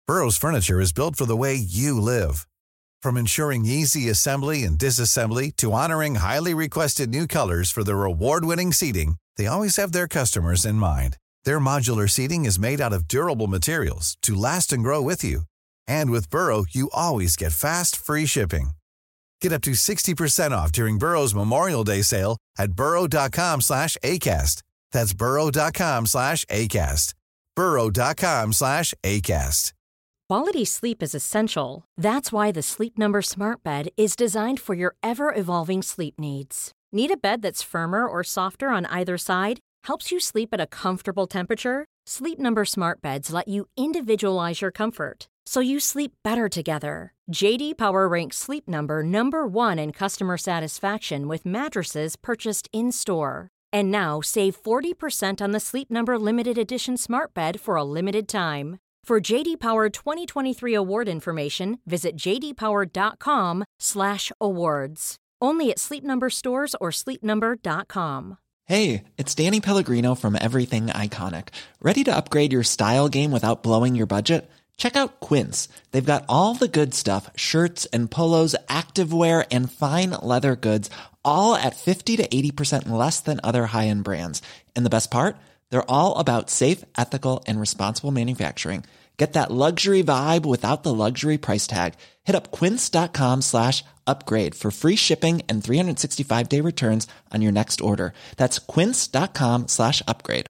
Burrow's furniture is built for the way you live. From ensuring easy assembly and disassembly to honoring highly requested new colors for their award-winning seating, they always have their customers in mind. Their modular seating is made out of durable materials to last and grow with you. And with Burrow, you always get fast, free shipping. Get up to 60% off during Burrow's Memorial Day sale at burrow.com/ACAST. That's burrow.com/ACAST. burrow.com/ACAST. Quality sleep is essential. That's why the Sleep Number Smart Bed is designed for your ever-evolving sleep needs. Need a bed that's firmer or softer on either side? Helps you sleep at a comfortable temperature? Sleep Number Smart Beds let you individualize your comfort, so you sleep better together. J.D. Power ranks Sleep Number number 1 in customer satisfaction with mattresses purchased in-store. And now, save 40% on the Sleep Number Limited Edition Smart Bed for a limited time. For J.D. Power 2023 award information, visit jdpower.com/awards. Only at Sleep Number stores or sleepnumber.com. Hey, it's Danny Pellegrino from Everything Iconic. Ready to upgrade your style game without blowing your budget? Check out Quince. They've got all the good stuff, shirts and polos, activewear, and fine leather goods, all at 50 to 80% less than other high-end brands. And the best part? They're all about safe, ethical, and responsible manufacturing. Get that luxury vibe without the luxury price tag. Hit up quince.com/upgrade for free shipping and 365-day returns on your next order. That's quince.com/upgrade.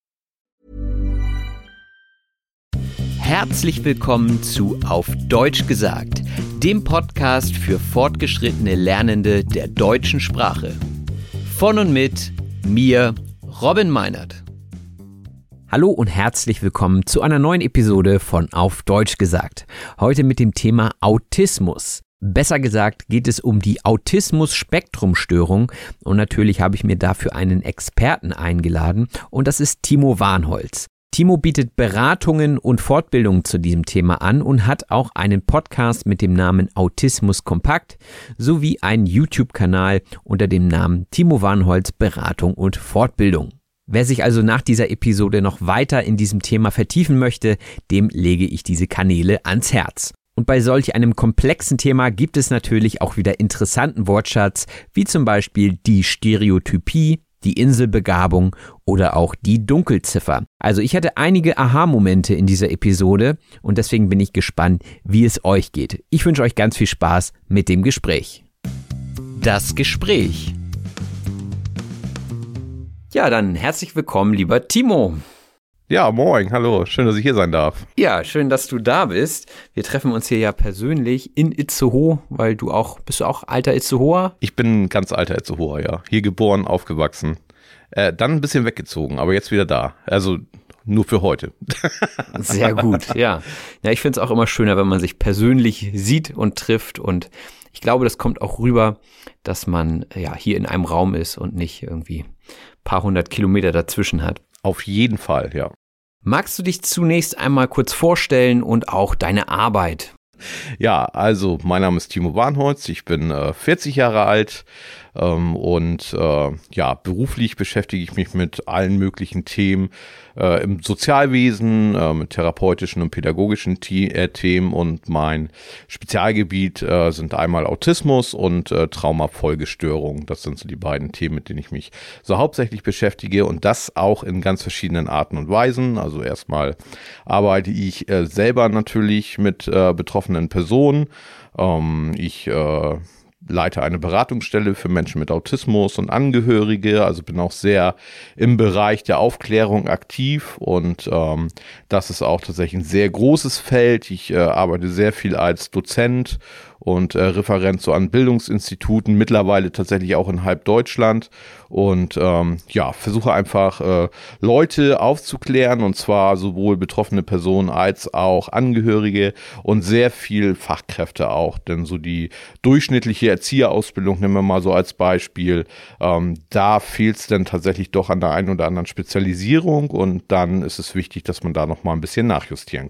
Herzlich willkommen zu Auf Deutsch gesagt, dem Podcast für fortgeschrittene Lernende der deutschen Sprache. Von und mit mir, Robin Meinert. Hallo und herzlich willkommen zu einer neuen Episode von Auf Deutsch gesagt. Heute mit dem Thema Autismus. Besser gesagt geht es um die Autismus-Spektrum-Störung und natürlich habe ich mir dafür einen Experten eingeladen und das ist Timo Warnholz. Timo bietet Beratungen und Fortbildungen zu diesem Thema an und hat auch einen Podcast mit dem Namen Autismus Kompakt sowie einen YouTube-Kanal unter dem Namen Timo Warnholz Beratung und Fortbildung. Wer sich also nach dieser Episode noch weiter in diesem Thema vertiefen möchte, dem lege ich diese Kanäle ans Herz. Und bei solch einem komplexen Thema gibt es natürlich auch wieder interessanten Wortschatz, wie zum Beispiel die Stereotypie, die Inselbegabung oder auch die Dunkelziffer. Also ich hatte einige Aha-Momente in dieser Episode und deswegen bin ich gespannt, wie es euch geht. Ich wünsche euch ganz viel Spaß mit dem Gespräch. Das Gespräch. Ja, dann herzlich willkommen, lieber Timo. Ja, moin, hallo, schön, dass ich hier sein darf. Ja, schön, dass du da bist. Wir treffen uns hier ja persönlich in Itzehoe, weil bist du auch alter Itzehoer? Ich bin ein ganz alter Itzehoer, ja. Hier geboren, aufgewachsen. Dann ein bisschen weggezogen, aber jetzt wieder da. Also nur für heute. Sehr gut, ja. Ja, ich finde es auch immer schöner, wenn man sich persönlich sieht und trifft und ich glaube, das kommt auch rüber, dass man ja hier in einem Raum ist und nicht irgendwie ein paar hundert Kilometer dazwischen hat. Auf jeden Fall, ja. Magst du dich zunächst einmal kurz vorstellen und auch deine Arbeit? Ja, also mein Name ist Timo Warnholz, ich bin 40 Jahre alt und beruflich beschäftige ich mich mit allen möglichen Themen im Sozialwesen, mit therapeutischen und pädagogischen Themen und mein Spezialgebiet sind einmal Autismus und Traumafolgestörung. Das sind so die beiden Themen, mit denen ich mich so hauptsächlich beschäftige und das auch in ganz verschiedenen Arten und Weisen. Also erstmal arbeite ich selber natürlich mit betroffenen Personen. Ich leite eine Beratungsstelle für Menschen mit Autismus und Angehörige, also bin auch sehr im Bereich der Aufklärung aktiv und das ist auch tatsächlich ein sehr großes Feld. Ich arbeite sehr viel als Dozent und Referent so an Bildungsinstituten, mittlerweile tatsächlich auch in halb Deutschland und versuche einfach Leute aufzuklären und zwar sowohl betroffene Personen als auch Angehörige und sehr viel Fachkräfte auch, denn so die durchschnittliche Erzieherausbildung, nehmen wir mal so als Beispiel, da fehlt es dann tatsächlich doch an der einen oder anderen Spezialisierung und dann ist es wichtig, dass man da noch mal ein bisschen nachjustieren kann.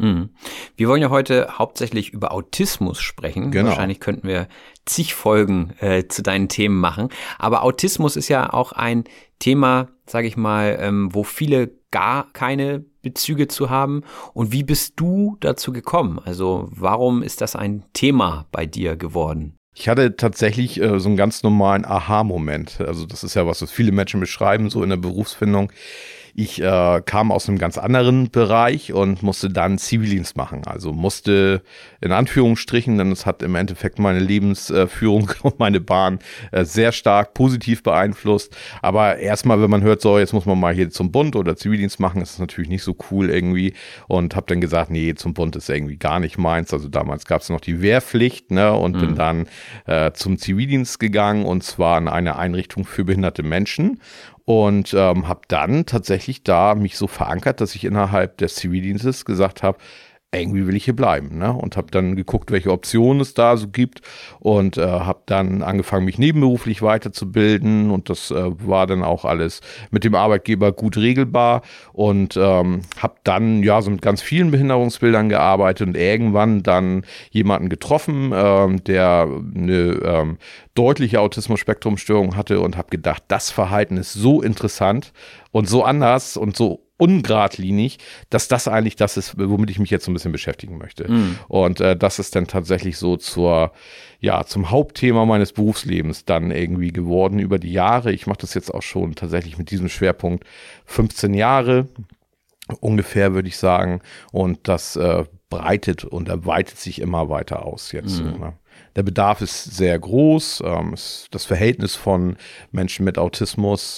Wir wollen ja heute hauptsächlich über Autismus sprechen. Genau. Wahrscheinlich könnten wir zig Folgen zu deinen Themen machen. Aber Autismus ist ja auch ein Thema, sage ich mal, wo viele gar keine Bezüge zu haben. Und wie bist du dazu gekommen? Also warum ist das ein Thema bei dir geworden? Ich hatte tatsächlich so einen ganz normalen Aha-Moment. Also das ist ja was viele Menschen beschreiben, so in der Berufsfindung. Ich kam aus einem ganz anderen Bereich und musste dann Zivildienst machen. Also musste in Anführungsstrichen, denn es hat im Endeffekt meine Lebensführung und meine Bahn sehr stark positiv beeinflusst. Aber erstmal, wenn man hört, so jetzt muss man mal hier zum Bund oder Zivildienst machen, ist es natürlich nicht so cool irgendwie. Und habe dann gesagt, nee, zum Bund ist irgendwie gar nicht meins. Also damals gab es noch die Wehrpflicht, ne, und bin dann zum Zivildienst gegangen, und zwar in eine Einrichtung für behinderte Menschen. Und habe dann tatsächlich da mich so verankert, dass ich innerhalb des Zivildienstes gesagt habe, irgendwie will ich hier bleiben, ne? Und habe dann geguckt, welche Optionen es da so gibt, und habe dann angefangen, mich nebenberuflich weiterzubilden, und das war dann auch alles mit dem Arbeitgeber gut regelbar, und habe dann ja so mit ganz vielen Behinderungsbildern gearbeitet und irgendwann dann jemanden getroffen, der eine deutliche Autismus-Spektrum-Störung hatte, und habe gedacht, das Verhalten ist so interessant und so anders und so ungeradlinig, dass das eigentlich das ist, womit ich mich jetzt so ein bisschen beschäftigen möchte. Und das ist dann tatsächlich so zum Hauptthema meines Berufslebens dann irgendwie geworden über die Jahre. Ich mache das jetzt auch schon tatsächlich mit diesem Schwerpunkt 15 Jahre ungefähr, würde ich sagen. Und das breitet und erweitert sich immer weiter aus jetzt. Ne? Der Bedarf ist sehr groß. Das Verhältnis von Menschen mit Autismus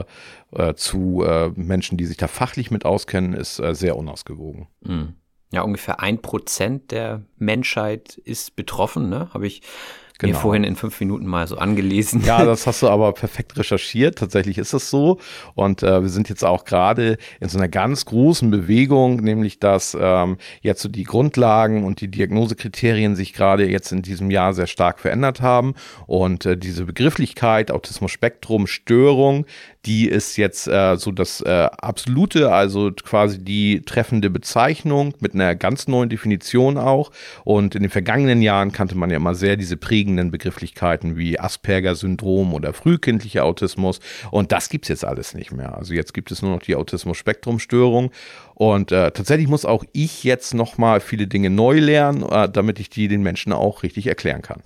zu Menschen, die sich da fachlich mit auskennen, ist sehr unausgewogen. Ja, ungefähr 1% der Menschheit ist betroffen, ne? Habe ich mir vorhin in 5 Minuten mal so angelesen. Ja, das hast du aber perfekt recherchiert. Tatsächlich ist es so. Und wir sind jetzt auch gerade in so einer ganz großen Bewegung, nämlich dass jetzt so die Grundlagen und die Diagnosekriterien sich gerade jetzt in diesem Jahr sehr stark verändert haben. Und diese Begrifflichkeit Autismus-Spektrum-Störung, die ist jetzt so das absolute, also quasi die treffende Bezeichnung mit einer ganz neuen Definition auch. Und in den vergangenen Jahren kannte man ja immer sehr diese prägenden Begrifflichkeiten wie Asperger-Syndrom oder frühkindlicher Autismus. Und das gibt es jetzt alles nicht mehr. Also jetzt gibt es nur noch die Autismus-Spektrum-Störung. Und tatsächlich muss auch ich jetzt nochmal viele Dinge neu lernen, damit ich die den Menschen auch richtig erklären kann.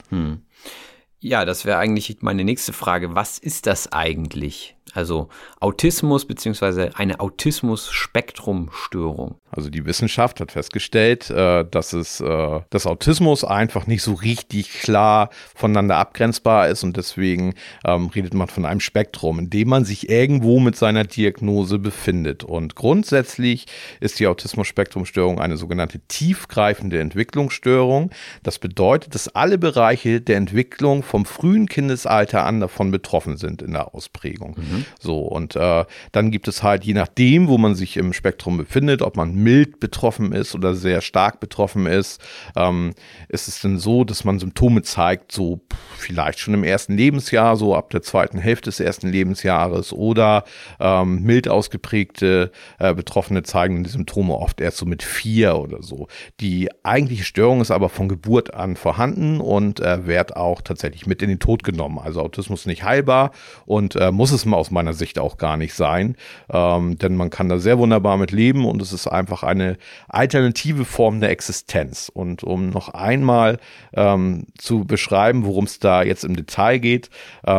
Ja, das wäre eigentlich meine nächste Frage. Was ist das eigentlich? Also Autismus beziehungsweise eine Autismus-Spektrum-Störung. Also die Wissenschaft hat festgestellt, dass Autismus einfach nicht so richtig klar voneinander abgrenzbar ist, und deswegen redet man von einem Spektrum, in dem man sich irgendwo mit seiner Diagnose befindet. Und grundsätzlich ist die Autismus-Spektrum-Störung eine sogenannte tiefgreifende Entwicklungsstörung. Das bedeutet, dass alle Bereiche der Entwicklung vom frühen Kindesalter an davon betroffen sind in der Ausprägung. So, und dann gibt es halt, je nachdem, wo man sich im Spektrum befindet, ob man mild betroffen ist oder sehr stark betroffen ist es dann so, dass man Symptome zeigt, so vielleicht schon im ersten Lebensjahr, so ab der zweiten Hälfte des ersten Lebensjahres, oder mild ausgeprägte Betroffene zeigen die Symptome oft erst so mit 4 oder so. Die eigentliche Störung ist aber von Geburt an vorhanden und wird auch tatsächlich mit in den Tod genommen. Also Autismus nicht heilbar und muss es mal aus meiner Sicht auch gar nicht sein, denn man kann da sehr wunderbar mit leben, und es ist einfach eine alternative Form der Existenz. Und um noch einmal zu beschreiben, worum es da jetzt im Detail geht,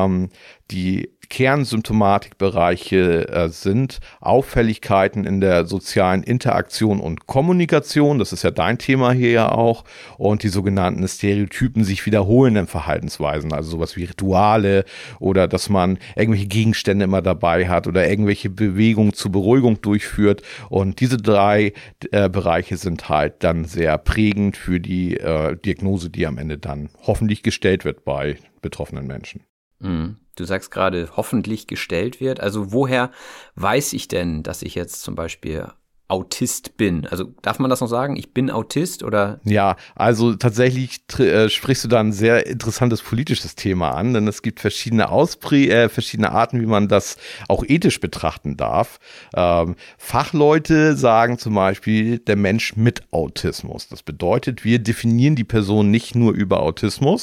die Kernsymptomatikbereiche sind Auffälligkeiten in der sozialen Interaktion und Kommunikation, das ist ja dein Thema hier ja auch, und die sogenannten Stereotypen, sich wiederholenden Verhaltensweisen, also sowas wie Rituale oder dass man irgendwelche Gegenstände immer dabei hat oder irgendwelche Bewegungen zur Beruhigung durchführt, und diese 3 Bereiche sind halt dann sehr prägend für die Diagnose, die am Ende dann hoffentlich gestellt wird bei betroffenen Menschen. Du sagst gerade, hoffentlich gestellt wird. Also woher weiß ich denn, dass ich jetzt zum Beispiel Autist bin. Also darf man das noch sagen? Ich bin Autist oder? Ja, also tatsächlich sprichst du da ein sehr interessantes politisches Thema an, denn es gibt verschiedene Arten, wie man das auch ethisch betrachten darf. Fachleute sagen zum Beispiel, der Mensch mit Autismus. Das bedeutet, wir definieren die Person nicht nur über Autismus.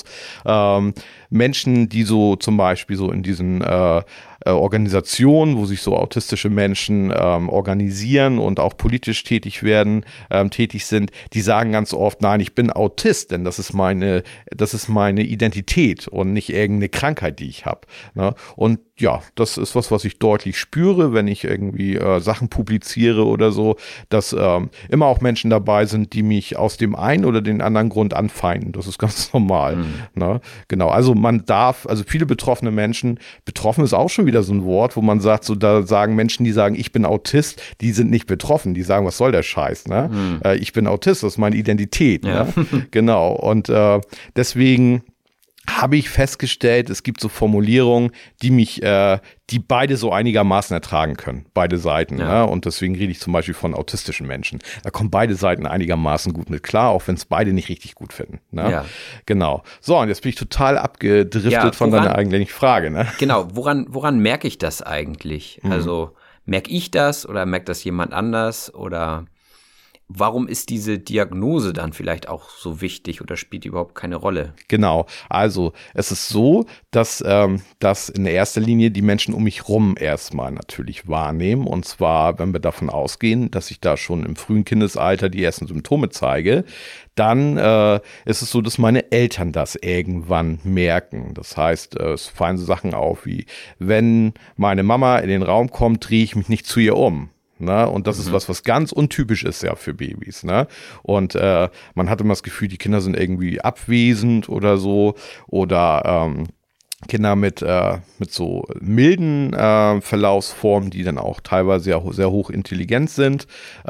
Menschen, die so zum Beispiel so in diesen Organisationen, wo sich so autistische Menschen organisieren und auch politisch tätig sind, die sagen ganz oft, nein, ich bin Autist, denn das ist meine Identität und nicht irgendeine Krankheit, die ich habe. Ne? Und ja, das ist was ich deutlich spüre, wenn ich irgendwie Sachen publiziere oder so, dass immer auch Menschen dabei sind, die mich aus dem einen oder den anderen Grund anfeinden. Das ist ganz normal. Ne? Genau, also viele betroffene Menschen, betroffen ist auch schon wieder so ein Wort, wo man sagt, so da sagen Menschen, die sagen, ich bin Autist, die sind nicht betroffen, die sagen, was soll der Scheiß, ne? Ich bin Autist, das ist meine Identität, ja. Ne? Genau, und deswegen habe ich festgestellt, es gibt so Formulierungen, die beide so einigermaßen ertragen können, beide Seiten. Ja. Ne? Und deswegen rede ich zum Beispiel von autistischen Menschen. Da kommen beide Seiten einigermaßen gut mit klar, auch wenn es beide nicht richtig gut finden. Ne? Ja. Genau. So, und jetzt bin ich total abgedriftet von deiner eigentlichen Frage. Ne? Genau, woran merke ich das eigentlich? Also merke ich das oder merkt das jemand anders oder warum ist diese Diagnose dann vielleicht auch so wichtig oder spielt die überhaupt keine Rolle? Genau, also es ist so, dass das in erster Linie die Menschen um mich rum erstmal natürlich wahrnehmen. Und zwar, wenn wir davon ausgehen, dass ich da schon im frühen Kindesalter die ersten Symptome zeige, dann ist es so, dass meine Eltern das irgendwann merken. Das heißt, es fallen so Sachen auf wie, wenn meine Mama in den Raum kommt, drehe ich mich nicht zu ihr um. Ne? Und das ist was ganz untypisch ist ja für Babys. Ne? Und man hat immer das Gefühl, die Kinder sind irgendwie abwesend oder so oder Kinder mit so milden Verlaufsformen, die dann auch teilweise sehr hoch intelligent sind,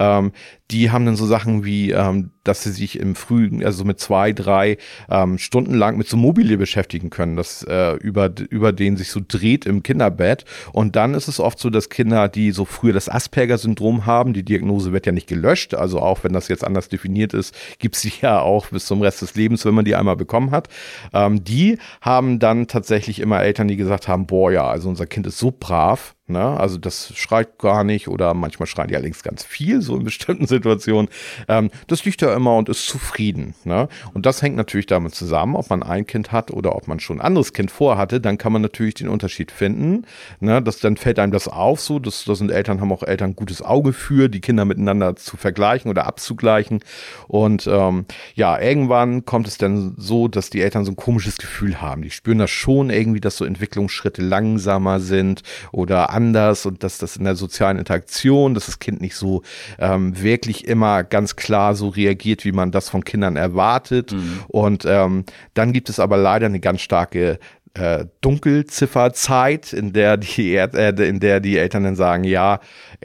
die haben dann so Sachen wie, dass sie sich im Frühen, also mit 2-3 Stunden lang mit so Mobile beschäftigen können, das über den sich so dreht im Kinderbett. Und dann ist es oft so, dass Kinder, die so früher das Asperger-Syndrom haben, die Diagnose wird ja nicht gelöscht, also auch wenn das jetzt anders definiert ist, gibt's sie ja auch bis zum Rest des Lebens, wenn man die einmal bekommen hat. Die haben dann tatsächlich immer Eltern, die gesagt haben, boah ja, also unser Kind ist so brav, ne? Also das schreit gar nicht oder manchmal schreien die allerdings ganz viel, so in bestimmten Situationen. Das liegt ja immer und ist zufrieden. Ne? Und das hängt natürlich damit zusammen, ob man ein Kind hat oder ob man schon ein anderes Kind vorhatte, dann kann man natürlich den Unterschied finden. Ne? Dann fällt einem das auf so, das sind Eltern, haben auch Eltern ein gutes Auge für, die Kinder miteinander zu vergleichen oder abzugleichen. Und irgendwann kommt es dann so, dass die Eltern so ein komisches Gefühl haben. Die spüren das schon irgendwie, dass so Entwicklungsschritte langsamer sind oder anders und dass das in der sozialen Interaktion, dass das Kind nicht so wirklich immer ganz klar so reagiert, wie man das von Kindern erwartet. Und dann gibt es aber leider eine ganz starke Dunkelzifferzeit, in der die Eltern dann sagen, ja,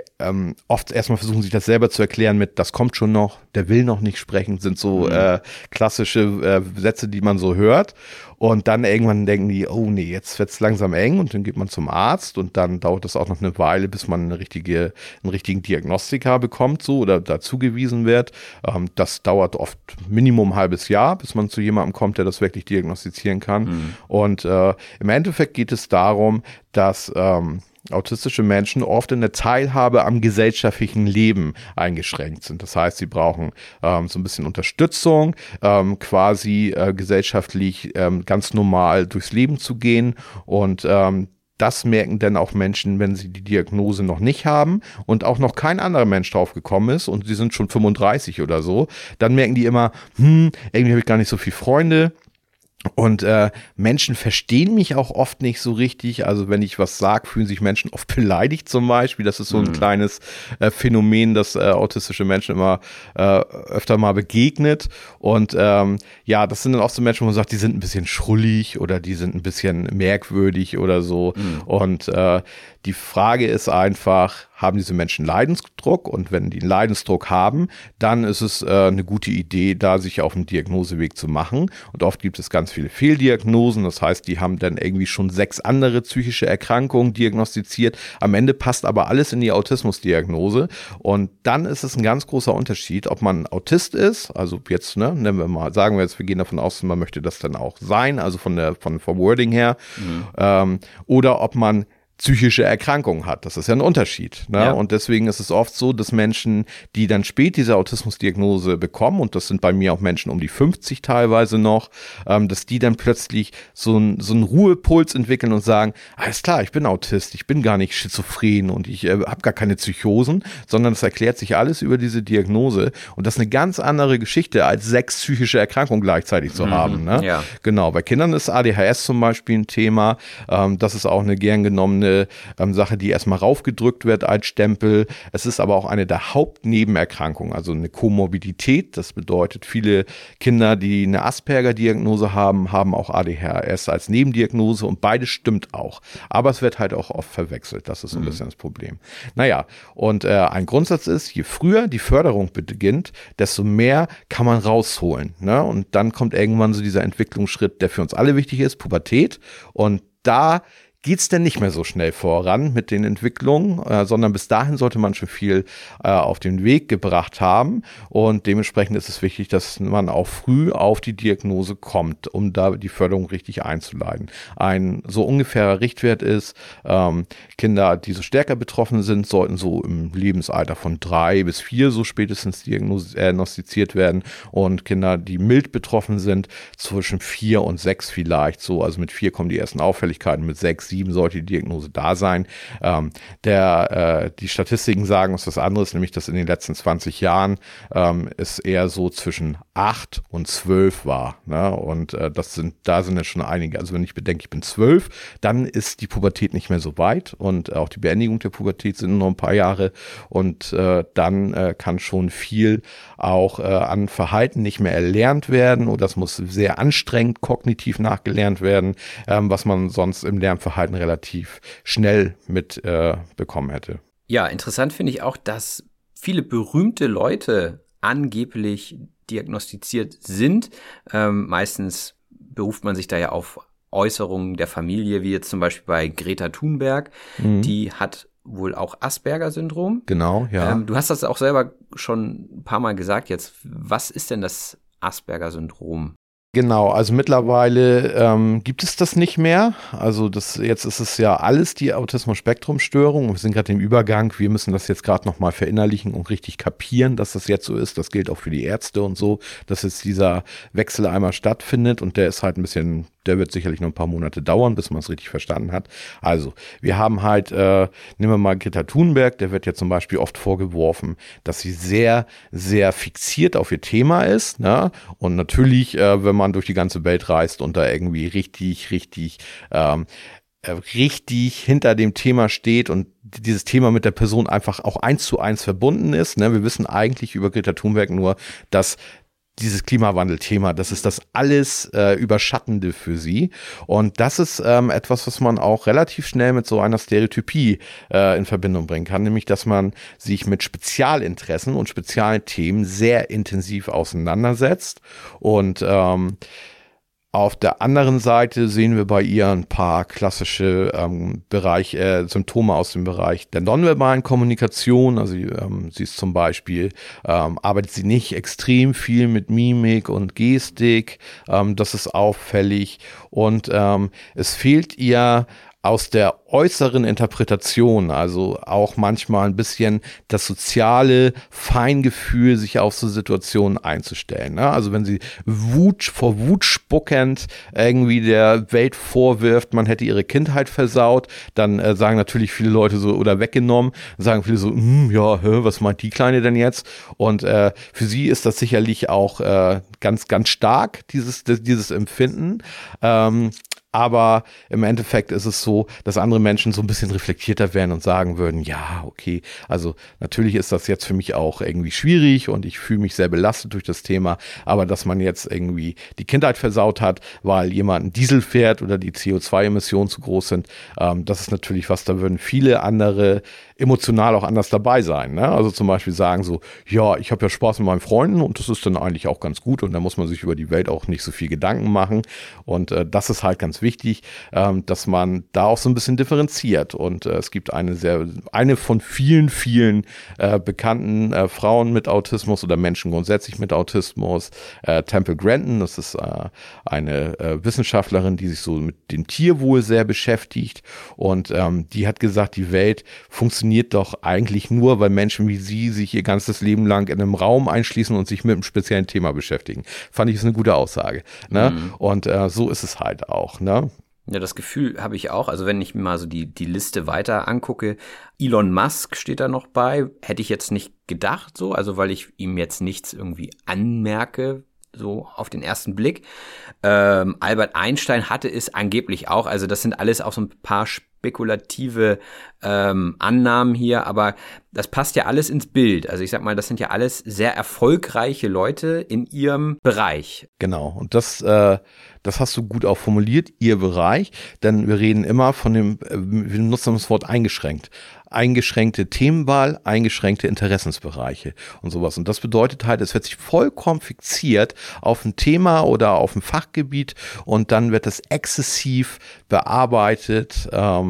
oft erstmal versuchen sich das selber zu erklären mit, das kommt schon noch, der will noch nicht sprechen, sind so klassische Sätze, die man so hört. Und dann irgendwann denken die, oh nee, jetzt wird's langsam eng und dann geht man zum Arzt und dann dauert es auch noch eine Weile, bis man einen richtigen Diagnostiker bekommt so oder dazugewiesen wird. Das dauert oft Minimum ein halbes Jahr, bis man zu jemandem kommt, der das wirklich diagnostizieren kann. Und im Endeffekt geht es darum, dass autistische Menschen oft in der Teilhabe am gesellschaftlichen Leben eingeschränkt sind. Das heißt, sie brauchen so ein bisschen Unterstützung, quasi gesellschaftlich ganz normal durchs Leben zu gehen und das merken dann auch Menschen, wenn sie die Diagnose noch nicht haben und auch noch kein anderer Mensch drauf gekommen ist und sie sind schon 35 oder so, dann merken die immer, irgendwie habe ich gar nicht so viele Freunde. Und Menschen verstehen mich auch oft nicht so richtig. Also wenn ich was sage, fühlen sich Menschen oft beleidigt zum Beispiel. Das ist so ein kleines Phänomen, das autistische Menschen immer öfter mal begegnet. Und das sind dann auch so Menschen, wo man sagt, die sind ein bisschen schrullig oder die sind ein bisschen merkwürdig oder so. Und die Frage ist einfach, haben diese Menschen Leidensdruck, und wenn die einen Leidensdruck haben, dann ist es eine gute Idee, da sich auf den Diagnoseweg zu machen. Und oft gibt es ganz viele Fehldiagnosen, das heißt, die haben dann irgendwie schon 6 andere psychische Erkrankungen diagnostiziert. Am Ende passt aber alles in die Autismusdiagnose, und dann ist es ein ganz großer Unterschied, ob man Autist ist, also jetzt, nennen wir mal, sagen wir jetzt, wir gehen davon aus, man möchte das dann auch sein, also vom Wording her, oder ob man psychische Erkrankungen hat. Das ist ja ein Unterschied. Ne? Ja. Und deswegen ist es oft so, dass Menschen, die dann spät diese Autismusdiagnose bekommen, und das sind bei mir auch Menschen um die 50 teilweise noch, dass die dann plötzlich so einen Ruhepuls entwickeln und sagen, alles klar, ich bin Autist, ich bin gar nicht schizophren und ich habe gar keine Psychosen, sondern es erklärt sich alles über diese Diagnose, und das ist eine ganz andere Geschichte, als 6 psychische Erkrankungen gleichzeitig zu haben. Ne? Ja. Genau, bei Kindern ist ADHS zum Beispiel ein Thema, das ist auch eine gern genommene Sache, die erstmal raufgedrückt wird als Stempel. Es ist aber auch eine der Hauptnebenerkrankungen, also eine Komorbidität. Das bedeutet, viele Kinder, die eine Asperger-Diagnose haben, haben auch ADHS als Nebendiagnose, und beides stimmt auch. Aber es wird halt auch oft verwechselt. Das ist ein bisschen das Problem. Naja, und ein Grundsatz ist, je früher die Förderung beginnt, desto mehr kann man rausholen. Ne? Und dann kommt irgendwann so dieser Entwicklungsschritt, der für uns alle wichtig ist, Pubertät. Und da geht's denn nicht mehr so schnell voran mit den Entwicklungen, sondern bis dahin sollte man schon viel auf den Weg gebracht haben, und dementsprechend ist es wichtig, dass man auch früh auf die Diagnose kommt, um da die Förderung richtig einzuleiten. Ein so ungefährer Richtwert ist, Kinder, die so stärker betroffen sind, sollten so im Lebensalter von 3 bis 4 so spätestens diagnostiziert werden, und Kinder, die mild betroffen sind, zwischen 4 und 6 vielleicht so, also mit 4 kommen die ersten Auffälligkeiten, mit 6, 7 sollte die Diagnose da sein. Die Statistiken sagen uns was anderes, nämlich, dass in den letzten 20 Jahren es eher so zwischen 8 und 12 war. Ne? Und da sind ja schon einige. Also wenn ich bedenke, ich bin 12, dann ist die Pubertät nicht mehr so weit, und auch die Beendigung der Pubertät sind noch ein paar Jahre, und dann kann schon viel auch an Verhalten nicht mehr erlernt werden, oder das muss sehr anstrengend kognitiv nachgelernt werden, was man sonst im Lernverhalten relativ schnell mitbekommen hätte. Ja, interessant finde ich auch, dass viele berühmte Leute angeblich diagnostiziert sind. Meistens beruft man sich da ja auf Äußerungen der Familie, wie jetzt zum Beispiel bei Greta Thunberg. Die hat wohl auch Asperger-Syndrom. Genau, ja. Du hast das auch selber schon ein paar Mal gesagt jetzt. Was ist denn das Asperger-Syndrom? Genau, also mittlerweile gibt es das nicht mehr. Also jetzt ist es ja alles die Autismus-Spektrum-Störung. Wir sind gerade im Übergang. Wir müssen das jetzt gerade nochmal verinnerlichen und richtig kapieren, dass das jetzt so ist. Das gilt auch für die Ärzte und so, dass jetzt dieser Wechsel einmal stattfindet, und der ist halt der wird sicherlich noch ein paar Monate dauern, bis man es richtig verstanden hat. Also, wir haben halt, nehmen wir mal Greta Thunberg, der wird ja zum Beispiel oft vorgeworfen, dass sie sehr, sehr fixiert auf ihr Thema ist. Ne? Und natürlich, wenn man durch die ganze Welt reist und da irgendwie richtig hinter dem Thema steht und dieses Thema mit der Person einfach auch 1:1 verbunden ist. Ne? Wir wissen eigentlich über Greta Thunberg nur, dass dieses Klimawandel-Thema, das ist das alles Überschattende für sie. Und das ist etwas, was man auch relativ schnell mit so einer Stereotypie in Verbindung bringen kann, nämlich, dass man sich mit Spezialinteressen und speziellen Themen sehr intensiv auseinandersetzt. Und auf der anderen Seite sehen wir bei ihr ein paar klassische Symptome aus dem Bereich der nonverbalen Kommunikation. Also sie ist zum Beispiel, arbeitet sie nicht extrem viel mit Mimik und Gestik. Das ist auffällig. Und es fehlt ihr aus der äußeren Interpretation, also auch manchmal ein bisschen das soziale Feingefühl, sich auf so Situationen einzustellen. Ne? Also wenn sie vor Wut spuckend irgendwie der Welt vorwirft, man hätte ihre Kindheit versaut, dann sagen natürlich viele Leute so, oder weggenommen, sagen viele so, was meint die Kleine denn jetzt? Und für sie ist das sicherlich auch ganz, ganz stark, dieses Empfinden. Aber im Endeffekt ist es so, dass andere Menschen so ein bisschen reflektierter werden und sagen würden, ja, okay, also natürlich ist das jetzt für mich auch irgendwie schwierig und ich fühle mich sehr belastet durch das Thema, aber dass man jetzt irgendwie die Kindheit versaut hat, weil jemand einen Diesel fährt oder die CO2-Emissionen zu groß sind, das ist natürlich was, da würden viele andere emotional auch anders dabei sein. Ne? Also zum Beispiel sagen so, ja, ich habe ja Spaß mit meinen Freunden und das ist dann eigentlich auch ganz gut und da muss man sich über die Welt auch nicht so viel Gedanken machen und das ist halt ganz wichtig, dass man da auch so ein bisschen differenziert und es gibt eine von vielen bekannten Frauen mit Autismus oder Menschen grundsätzlich mit Autismus, Temple Grandin, das ist eine Wissenschaftlerin, die sich so mit dem Tierwohl sehr beschäftigt und die hat gesagt, die Welt funktioniert doch eigentlich nur, weil Menschen wie sie sich ihr ganzes Leben lang in einem Raum einschließen und sich mit einem speziellen Thema beschäftigen. Fand ich, ist eine gute Aussage. Ne? Und so ist es halt auch. Ne? Ja, das Gefühl habe ich auch. Also wenn ich mir mal so die Liste weiter angucke, Elon Musk steht da noch bei. Hätte ich jetzt nicht gedacht so, also weil ich ihm jetzt nichts irgendwie anmerke, so auf den ersten Blick. Albert Einstein hatte es angeblich auch. Also das sind alles auch so ein paar spekulative Annahmen hier, aber das passt ja alles ins Bild. Also ich sag mal, das sind ja alles sehr erfolgreiche Leute in ihrem Bereich. Genau, und das hast du gut auch formuliert, ihr Bereich, denn wir reden immer von wir nutzen das Wort eingeschränkt. Eingeschränkte Themenwahl, eingeschränkte Interessensbereiche und sowas. Und das bedeutet halt, es wird sich vollkommen fixiert auf ein Thema oder auf ein Fachgebiet und dann wird das exzessiv bearbeitet.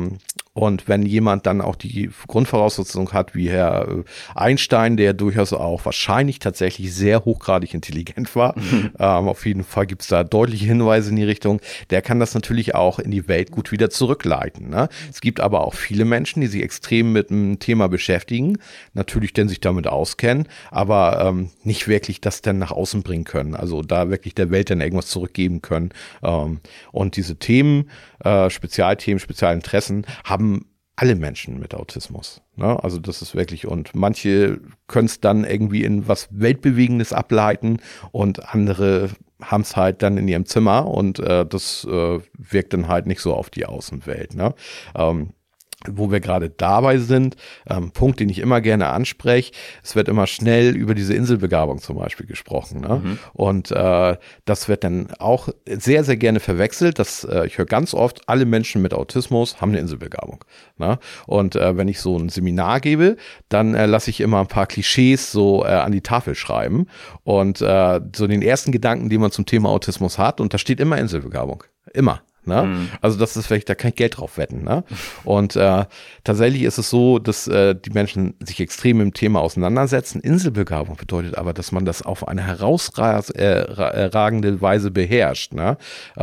Und wenn jemand dann auch die Grundvoraussetzung hat, wie Herr Einstein, der durchaus auch wahrscheinlich tatsächlich sehr hochgradig intelligent war, auf jeden Fall gibt es da deutliche Hinweise in die Richtung, der kann das natürlich auch in die Welt gut wieder zurückleiten. Ne? Es gibt aber auch viele Menschen, die sich extrem mit einem Thema beschäftigen, natürlich denn sich damit auskennen, aber nicht wirklich das dann nach außen bringen können, also da wirklich der Welt dann irgendwas zurückgeben können. Und diese Themen, Spezialthemen, Spezialinteressen haben alle Menschen mit Autismus. Ne? Also das ist wirklich, und manche können es dann irgendwie in was Weltbewegendes ableiten und andere haben es halt dann in ihrem Zimmer und das wirkt dann halt nicht so auf die Außenwelt. Ne? Wo wir gerade dabei sind, Punkt, den ich immer gerne anspreche, es wird immer schnell über diese Inselbegabung zum Beispiel gesprochen. Ne? Und das wird dann auch sehr, sehr gerne verwechselt. Ich höre ganz oft, alle Menschen mit Autismus haben eine Inselbegabung. Ne? Und wenn ich so ein Seminar gebe, dann lasse ich immer ein paar Klischees so an die Tafel schreiben und so den ersten Gedanken, den man zum Thema Autismus hat, und da steht immer Inselbegabung. Immer. Ne? Also das ist vielleicht, da kann ich Geld drauf wetten. Ne? Und tatsächlich ist es so, dass die Menschen sich extrem mit dem Thema auseinandersetzen. Inselbegabung bedeutet aber, dass man das auf eine herausragende Weise beherrscht. Ne?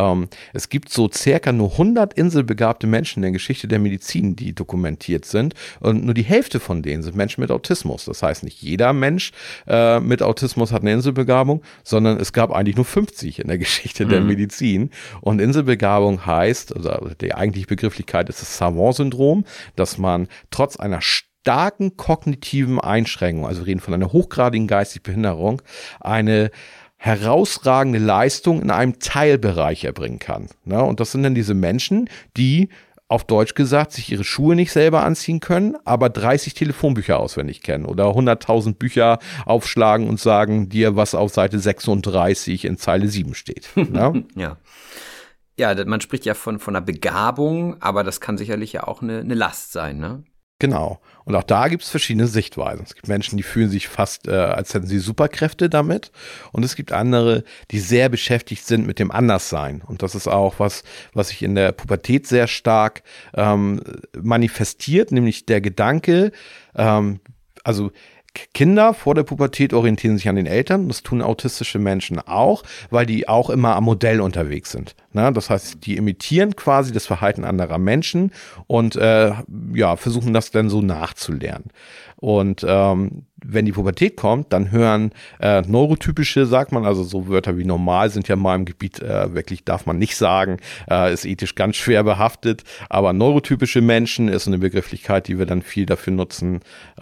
Es gibt so circa nur 100 inselbegabte Menschen in der Geschichte der Medizin, die dokumentiert sind, und nur die Hälfte von denen sind Menschen mit Autismus. Das heißt, nicht jeder Mensch mit Autismus hat eine Inselbegabung, sondern es gab eigentlich nur 50 in der Geschichte der Medizin. Und Inselbegabung heißt, also die eigentliche Begrifflichkeit ist das Savant-Syndrom, dass man trotz einer starken kognitiven Einschränkung, also wir reden von einer hochgradigen geistigen Behinderung, eine herausragende Leistung in einem Teilbereich erbringen kann. Ne? Und das sind dann diese Menschen, die auf Deutsch gesagt, sich ihre Schuhe nicht selber anziehen können, aber 30 Telefonbücher auswendig kennen oder 100.000 Bücher aufschlagen und sagen dir, was auf Seite 36 in Zeile 7 steht. Ne? Ja. Ja, man spricht ja von einer Begabung, aber das kann sicherlich ja auch eine Last sein, ne? Genau. Und auch da gibt es verschiedene Sichtweisen. Es gibt Menschen, die fühlen sich fast, als hätten sie Superkräfte damit. Und es gibt andere, die sehr beschäftigt sind mit dem Anderssein. Und das ist auch was sich in der Pubertät sehr stark manifestiert, nämlich der Gedanke, also Kinder vor der Pubertät orientieren sich an den Eltern. Das tun autistische Menschen auch, weil die auch immer am Modell unterwegs sind. Ne? Das heißt, die imitieren quasi das Verhalten anderer Menschen und versuchen das dann so nachzulernen. Und wenn die Pubertät kommt, dann hören neurotypische, sagt man, also so Wörter wie normal sind ja in meinem Gebiet wirklich, darf man nicht sagen, ist ethisch ganz schwer behaftet, aber neurotypische Menschen ist eine Begrifflichkeit, die wir dann viel dafür nutzen,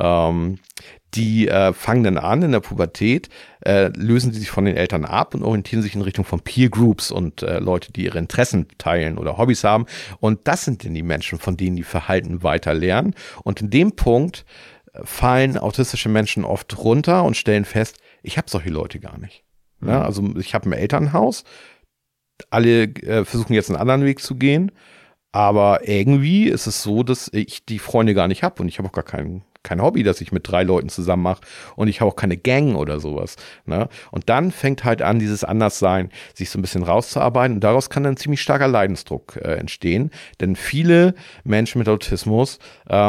die fangen dann an in der Pubertät, lösen sie sich von den Eltern ab und orientieren sich in Richtung von Peer Groups und Leute, die ihre Interessen teilen oder Hobbys haben. Und das sind dann die Menschen, von denen die Verhalten weiter lernen. Und in dem Punkt fallen autistische Menschen oft runter und stellen fest, ich habe solche Leute gar nicht. Mhm. Ja, also ich habe ein Elternhaus, alle versuchen jetzt einen anderen Weg zu gehen, aber irgendwie ist es so, dass ich die Freunde gar nicht habe und ich habe auch gar kein Hobby, das ich mit 3 Leuten zusammen mache und ich habe auch keine Gang oder sowas. Ne? Und dann fängt halt an, dieses Anderssein sich so ein bisschen rauszuarbeiten und daraus kann dann ziemlich starker Leidensdruck entstehen, denn viele Menschen mit Autismus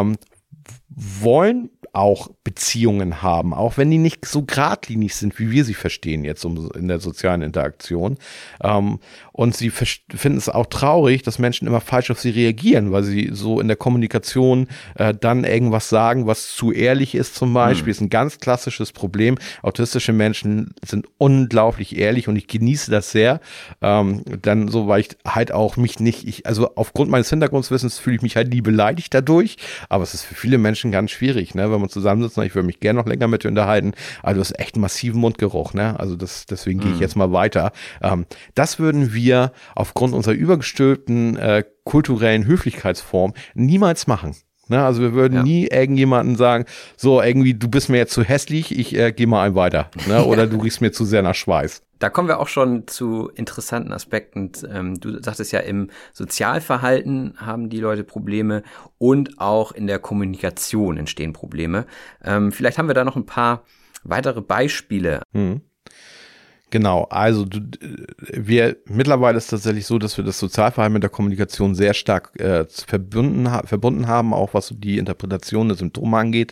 wollen auch Beziehungen haben, auch wenn die nicht so geradlinig sind, wie wir sie verstehen jetzt in der sozialen Interaktion. Und sie finden es auch traurig, dass Menschen immer falsch auf sie reagieren, weil sie so in der Kommunikation dann irgendwas sagen, was zu ehrlich ist zum Beispiel. Ist ein ganz klassisches Problem. Autistische Menschen sind unglaublich ehrlich und ich genieße das sehr. Dann so, weil ich halt auch mich nicht, also aufgrund meines Hintergrundwissens fühle ich mich halt nie beleidigt dadurch, aber es ist für viele Menschen ganz schwierig, ne, wenn man zusammensitzt, ich würde mich gerne noch länger mit dir unterhalten, aber du hast echt einen massiven Mundgeruch, ne, also deswegen gehe ich jetzt mal weiter. Das würden wir aufgrund unserer übergestülpten kulturellen Höflichkeitsform niemals machen. Ne, also wir würden nie irgendjemanden sagen, so irgendwie, du bist mir jetzt zu hässlich, ich gehe mal einen weiter, ne, oder du riechst mir zu sehr nach Schweiß. Da kommen wir auch schon zu interessanten Aspekten. Du sagtest ja, im Sozialverhalten haben die Leute Probleme und auch in der Kommunikation entstehen Probleme. Vielleicht haben wir da noch ein paar weitere Beispiele. Genau, also mittlerweile ist es tatsächlich so, dass wir das Sozialverhalten mit der Kommunikation sehr stark verbunden haben, auch was so die Interpretation der Symptome angeht.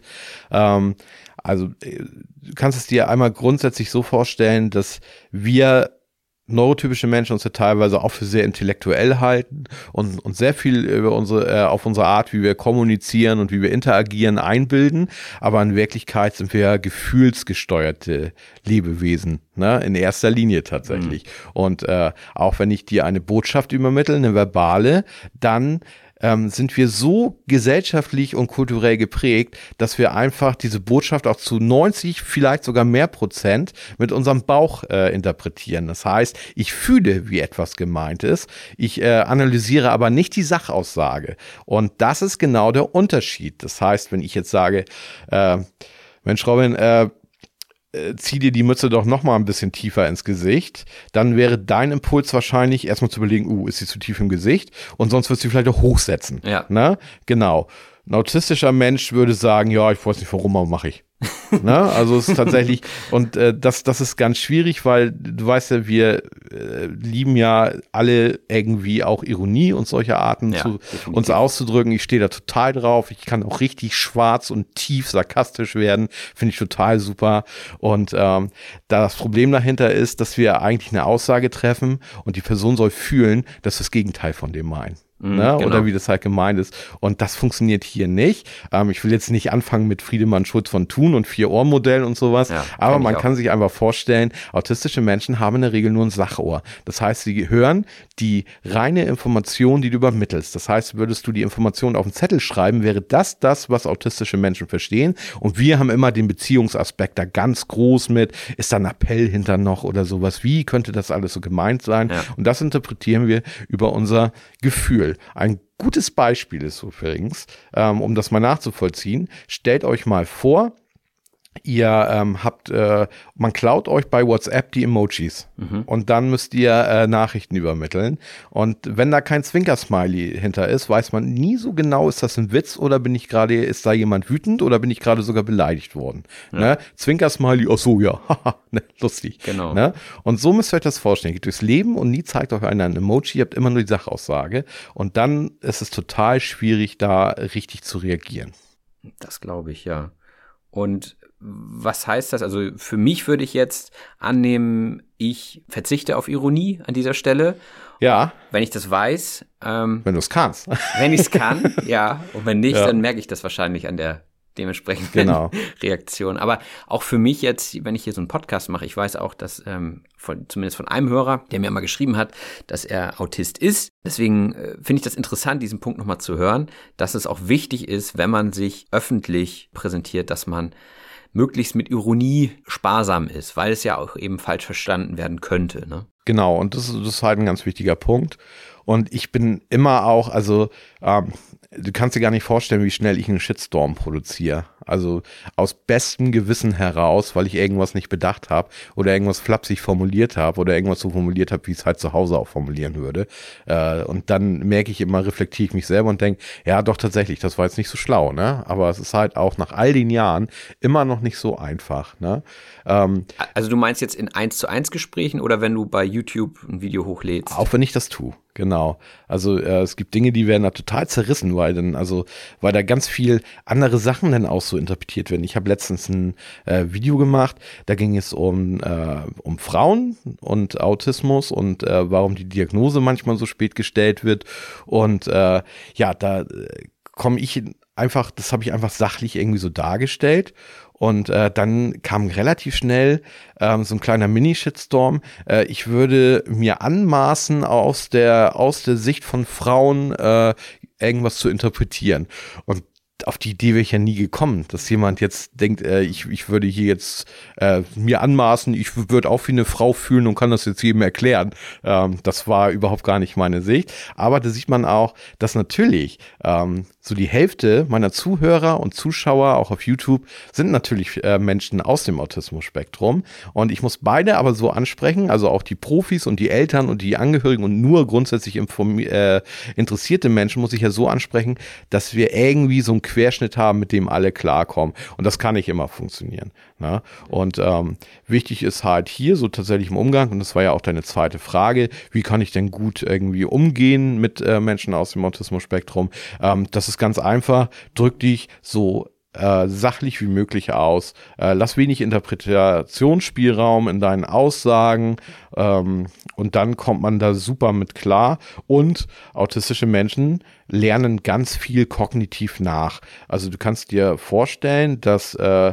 Also du kannst es dir einmal grundsätzlich so vorstellen, dass wir neurotypische Menschen uns ja teilweise auch für sehr intellektuell halten und sehr viel über auf unsere Art, wie wir kommunizieren und wie wir interagieren, einbilden. Aber in Wirklichkeit sind wir ja gefühlsgesteuerte Lebewesen, ne? In erster Linie tatsächlich. Und auch wenn ich dir eine Botschaft übermittle, eine verbale, dann sind wir so gesellschaftlich und kulturell geprägt, dass wir einfach diese Botschaft auch zu 90, vielleicht sogar mehr Prozent mit unserem Bauch interpretieren. Das heißt, ich fühle, wie etwas gemeint ist. Ich analysiere aber nicht die Sachaussage. Und das ist genau der Unterschied. Das heißt, wenn ich jetzt sage, Mensch, Robin, zieh dir die Mütze doch noch mal ein bisschen tiefer ins Gesicht, dann wäre dein Impuls wahrscheinlich erstmal zu überlegen, ist sie zu tief im Gesicht und sonst wirst du vielleicht auch hochsetzen. Ja. Ne? Genau. Ein autistischer Mensch würde sagen, ja, ich weiß nicht warum, aber mache ich. Ne? Also es ist tatsächlich, und das ist ganz schwierig, weil du weißt ja, wir lieben ja alle irgendwie auch Ironie und solche Arten uns auszudrücken. Ich stehe da total drauf. Ich kann auch richtig schwarz und tief sarkastisch werden. Finde ich total super. Und das Problem dahinter ist, dass wir eigentlich eine Aussage treffen und die Person soll fühlen, dass wir das Gegenteil von dem meinen. Ne? Genau. Oder wie das halt gemeint ist. Und das funktioniert hier nicht. Ich will jetzt nicht anfangen mit Friedemann Schulz von Thun und 4-Ohr-Modell und sowas, aber man kann sich einfach vorstellen, autistische Menschen haben in der Regel nur ein Sachohr. Das heißt, sie hören die reine Information, die du übermittelst. Das heißt, würdest du die Information auf einen Zettel schreiben, wäre das, was autistische Menschen verstehen. Und wir haben immer den Beziehungsaspekt da ganz groß mit. Ist da ein Appell hinter noch oder sowas? Wie könnte das alles so gemeint sein? Ja. Und das interpretieren wir über unser Gefühl. Ein gutes Beispiel ist übrigens, um das mal nachzuvollziehen, stellt euch mal vor, ihr man klaut euch bei WhatsApp die Emojis und dann müsst ihr Nachrichten übermitteln und wenn da kein Zwinker-Smiley hinter ist, weiß man nie so genau, ist das ein Witz oder ist da jemand wütend oder bin ich gerade sogar beleidigt worden. Ja. Ne? Zwinker-Smiley, ach so, ja, haha, ne, lustig. Genau. Ne? Und so müsst ihr euch das vorstellen. Ihr geht durchs Leben und nie zeigt euch einer ein Emoji, ihr habt immer nur die Sachaussage und dann ist es total schwierig, da richtig zu reagieren. Das glaube ich, ja. Und was heißt das? Also für mich würde ich jetzt annehmen, ich verzichte auf Ironie an dieser Stelle. Ja. Wenn ich das weiß. Wenn du es kannst. Wenn ich es kann, ja. Und wenn nicht, dann merke ich das wahrscheinlich an der dementsprechenden Reaktionen. Aber auch für mich jetzt, wenn ich hier so einen Podcast mache, ich weiß auch, dass zumindest von einem Hörer, der mir mal geschrieben hat, dass er Autist ist. Deswegen finde ich das interessant, diesen Punkt nochmal zu hören, dass es auch wichtig ist, wenn man sich öffentlich präsentiert, dass man möglichst mit Ironie sparsam ist, weil es ja auch eben falsch verstanden werden könnte. Ne? Genau, und das ist halt ein ganz wichtiger Punkt. Und ich bin immer auch, also du kannst dir gar nicht vorstellen, wie schnell ich einen Shitstorm produziere. Also aus bestem Gewissen heraus, weil ich irgendwas nicht bedacht habe oder irgendwas flapsig formuliert habe oder irgendwas so formuliert habe, wie ich es halt zu Hause auch formulieren würde. Und dann merke ich immer, reflektiere ich mich selber und denke, ja doch tatsächlich, das war jetzt nicht so schlau, ne? Aber es ist halt auch nach all den Jahren immer noch nicht so einfach, ne? Also du meinst jetzt in 1:1 Gesprächen oder wenn du bei YouTube ein Video hochlädst? Auch wenn ich das tue. Genau. Also es gibt Dinge, die werden da total zerrissen, weil da ganz viel andere Sachen dann auch so interpretiert werden. Ich habe letztens ein Video gemacht, da ging es um Frauen und Autismus und warum die Diagnose manchmal so spät gestellt wird. Und da komme ich einfach, das habe ich einfach sachlich irgendwie so dargestellt. Und dann kam relativ schnell so ein kleiner Mini-Shitstorm. Ich würde mir anmaßen, aus der Sicht von Frauen irgendwas zu interpretieren. Und auf die Idee wäre ich ja nie gekommen, dass jemand jetzt denkt, ich würde hier jetzt mir anmaßen, ich würde auch wie eine Frau fühlen und kann das jetzt jedem erklären. Das war überhaupt gar nicht meine Sicht. Aber da sieht man auch, dass natürlich so die Hälfte meiner Zuhörer und Zuschauer, auch auf YouTube, sind natürlich Menschen aus dem Autismus-Spektrum. Und ich muss beide aber so ansprechen, also auch die Profis und die Eltern und die Angehörigen und nur grundsätzlich interessierte Menschen muss ich ja so ansprechen, dass wir irgendwie so einen Querschnitt haben, mit dem alle klarkommen. Und das kann nicht immer funktionieren. Ne? Und wichtig ist halt hier so tatsächlich im Umgang, und das war ja auch deine zweite Frage, wie kann ich denn gut irgendwie umgehen mit Menschen aus dem Autismus-Spektrum? Das ist ganz einfach, drück dich so sachlich wie möglich aus, lass wenig Interpretationsspielraum in deinen Aussagen und dann kommt man da super mit klar. Und autistische Menschen lernen ganz viel kognitiv nach. Also du kannst dir vorstellen, dass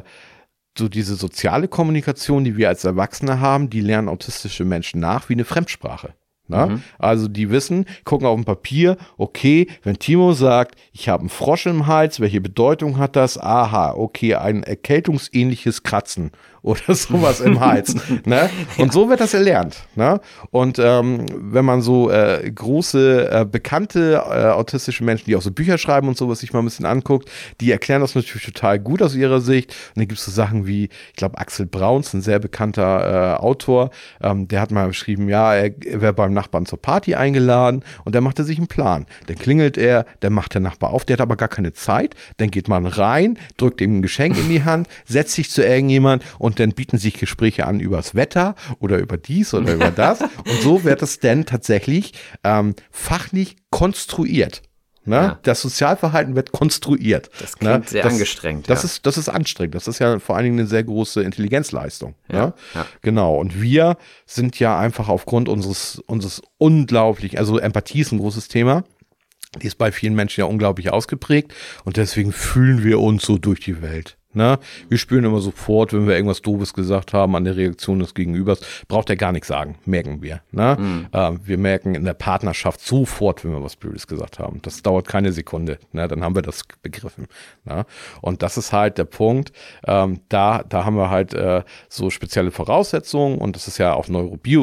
so diese soziale Kommunikation, die wir als Erwachsene haben, die lernen autistische Menschen nach wie eine Fremdsprache. Also die wissen, gucken auf dem Papier, okay, wenn Timo sagt, ich habe einen Frosch im Hals, welche Bedeutung hat das? Aha, okay, ein erkältungsähnliches Kratzen oder sowas im Hals. Ne? Und so wird das erlernt. Ne? Und wenn man so große, bekannte autistische Menschen, die auch so Bücher schreiben und sowas sich mal ein bisschen anguckt, die erklären das natürlich total gut aus ihrer Sicht. Und dann gibt es so Sachen wie, ich glaube, Axel Brauns, ein sehr bekannter Autor, der hat mal geschrieben, ja, er wäre beim Nachbarn zur Party eingeladen und der machte sich einen Plan. Dann klingelt er, dann macht der Nachbar auf, der hat aber gar keine Zeit, dann geht man rein, drückt ihm ein Geschenk in die Hand, setzt sich zu irgendjemand und dann bieten sich Gespräche an über das Wetter oder über dies oder über das und so wird es dann tatsächlich fachlich konstruiert. Ne? Ja. Das Sozialverhalten wird konstruiert. Das klingt sehr angestrengt. Das ist anstrengend. Das ist ja vor allen Dingen eine sehr große Intelligenzleistung. Ja, ne? Ja. Genau. Und wir sind ja einfach aufgrund unseres unglaublichen, also Empathie ist ein großes Thema. Die ist bei vielen Menschen ja unglaublich ausgeprägt. Und deswegen fühlen wir uns so durch die Welt. Ne? Wir spüren immer sofort, wenn wir irgendwas Doofes gesagt haben an der Reaktion des Gegenübers, braucht er gar nichts sagen, merken wir. Ne? Wir merken in der Partnerschaft sofort, wenn wir was Blödes gesagt haben. Das dauert keine Sekunde, ne? Dann haben wir das begriffen. Ne? Und das ist halt der Punkt, da haben wir halt so spezielle Voraussetzungen und das ist ja auch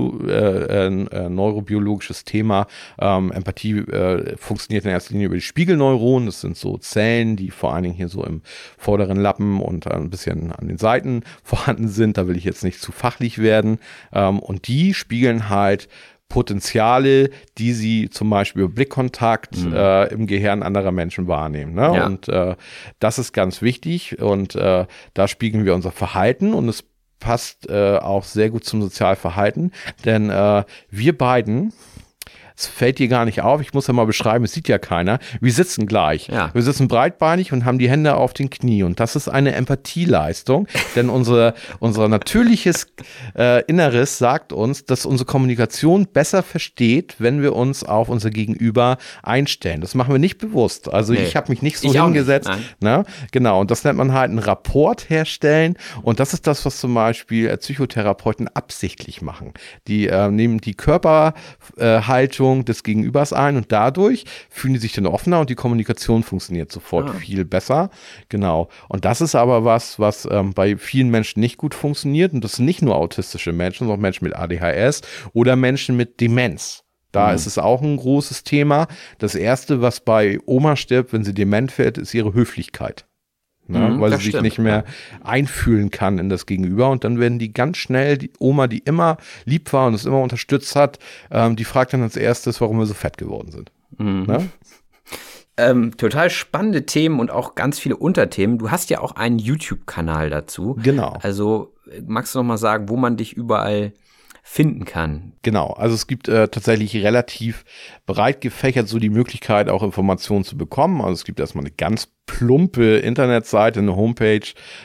neurobiologisches Thema. Empathie funktioniert in erster Linie über die Spiegelneuronen, das sind so Zellen, die vor allen Dingen hier so im vorderen Lappen und ein bisschen an den Seiten vorhanden sind. Da will ich jetzt nicht zu fachlich werden. Und die spiegeln halt Potenziale, die sie zum Beispiel über Blickkontakt im Gehirn anderer Menschen wahrnehmen. Ne? Ja. Und das ist ganz wichtig. Und da spiegeln wir unser Verhalten und es passt auch sehr gut zum Sozialverhalten. Denn wir beiden es fällt dir gar nicht auf, ich muss ja mal beschreiben, es sieht ja keiner, wir sitzen gleich. Ja. Wir sitzen breitbeinig und haben die Hände auf den Knie und das ist eine Empathieleistung, denn unser natürliches Inneres sagt uns, dass unsere Kommunikation besser versteht, wenn wir uns auf unser Gegenüber einstellen. Das machen wir nicht bewusst. Also ich habe mich nicht so hingesetzt. Ne? Genau, und das nennt man halt einen Rapport herstellen und das ist das, was zum Beispiel Psychotherapeuten absichtlich machen. Die nehmen die Körperhaltung des Gegenübers ein und dadurch fühlen die sich dann offener und die Kommunikation funktioniert sofort viel besser. Genau. Und das ist aber was bei vielen Menschen nicht gut funktioniert und das sind nicht nur autistische Menschen, sondern auch Menschen mit ADHS oder Menschen mit Demenz. Da ist es auch ein großes Thema. Das Erste, was bei Oma stirbt, wenn sie dement wird, ist ihre Höflichkeit. Ne? Weil sie sich nicht mehr einfühlen kann in das Gegenüber und dann werden die ganz schnell, die Oma, die immer lieb war und es immer unterstützt hat, die fragt dann als erstes, warum wir so fett geworden sind. Ne? Total spannende Themen und auch ganz viele Unterthemen. Du hast ja auch einen YouTube-Kanal dazu. Genau. Also magst du noch mal sagen, wo man dich überall finden kann? Genau, also es gibt tatsächlich relativ breit gefächert so die Möglichkeit, auch Informationen zu bekommen. Also es gibt erstmal eine ganz plumpe Internetseite, eine Homepage,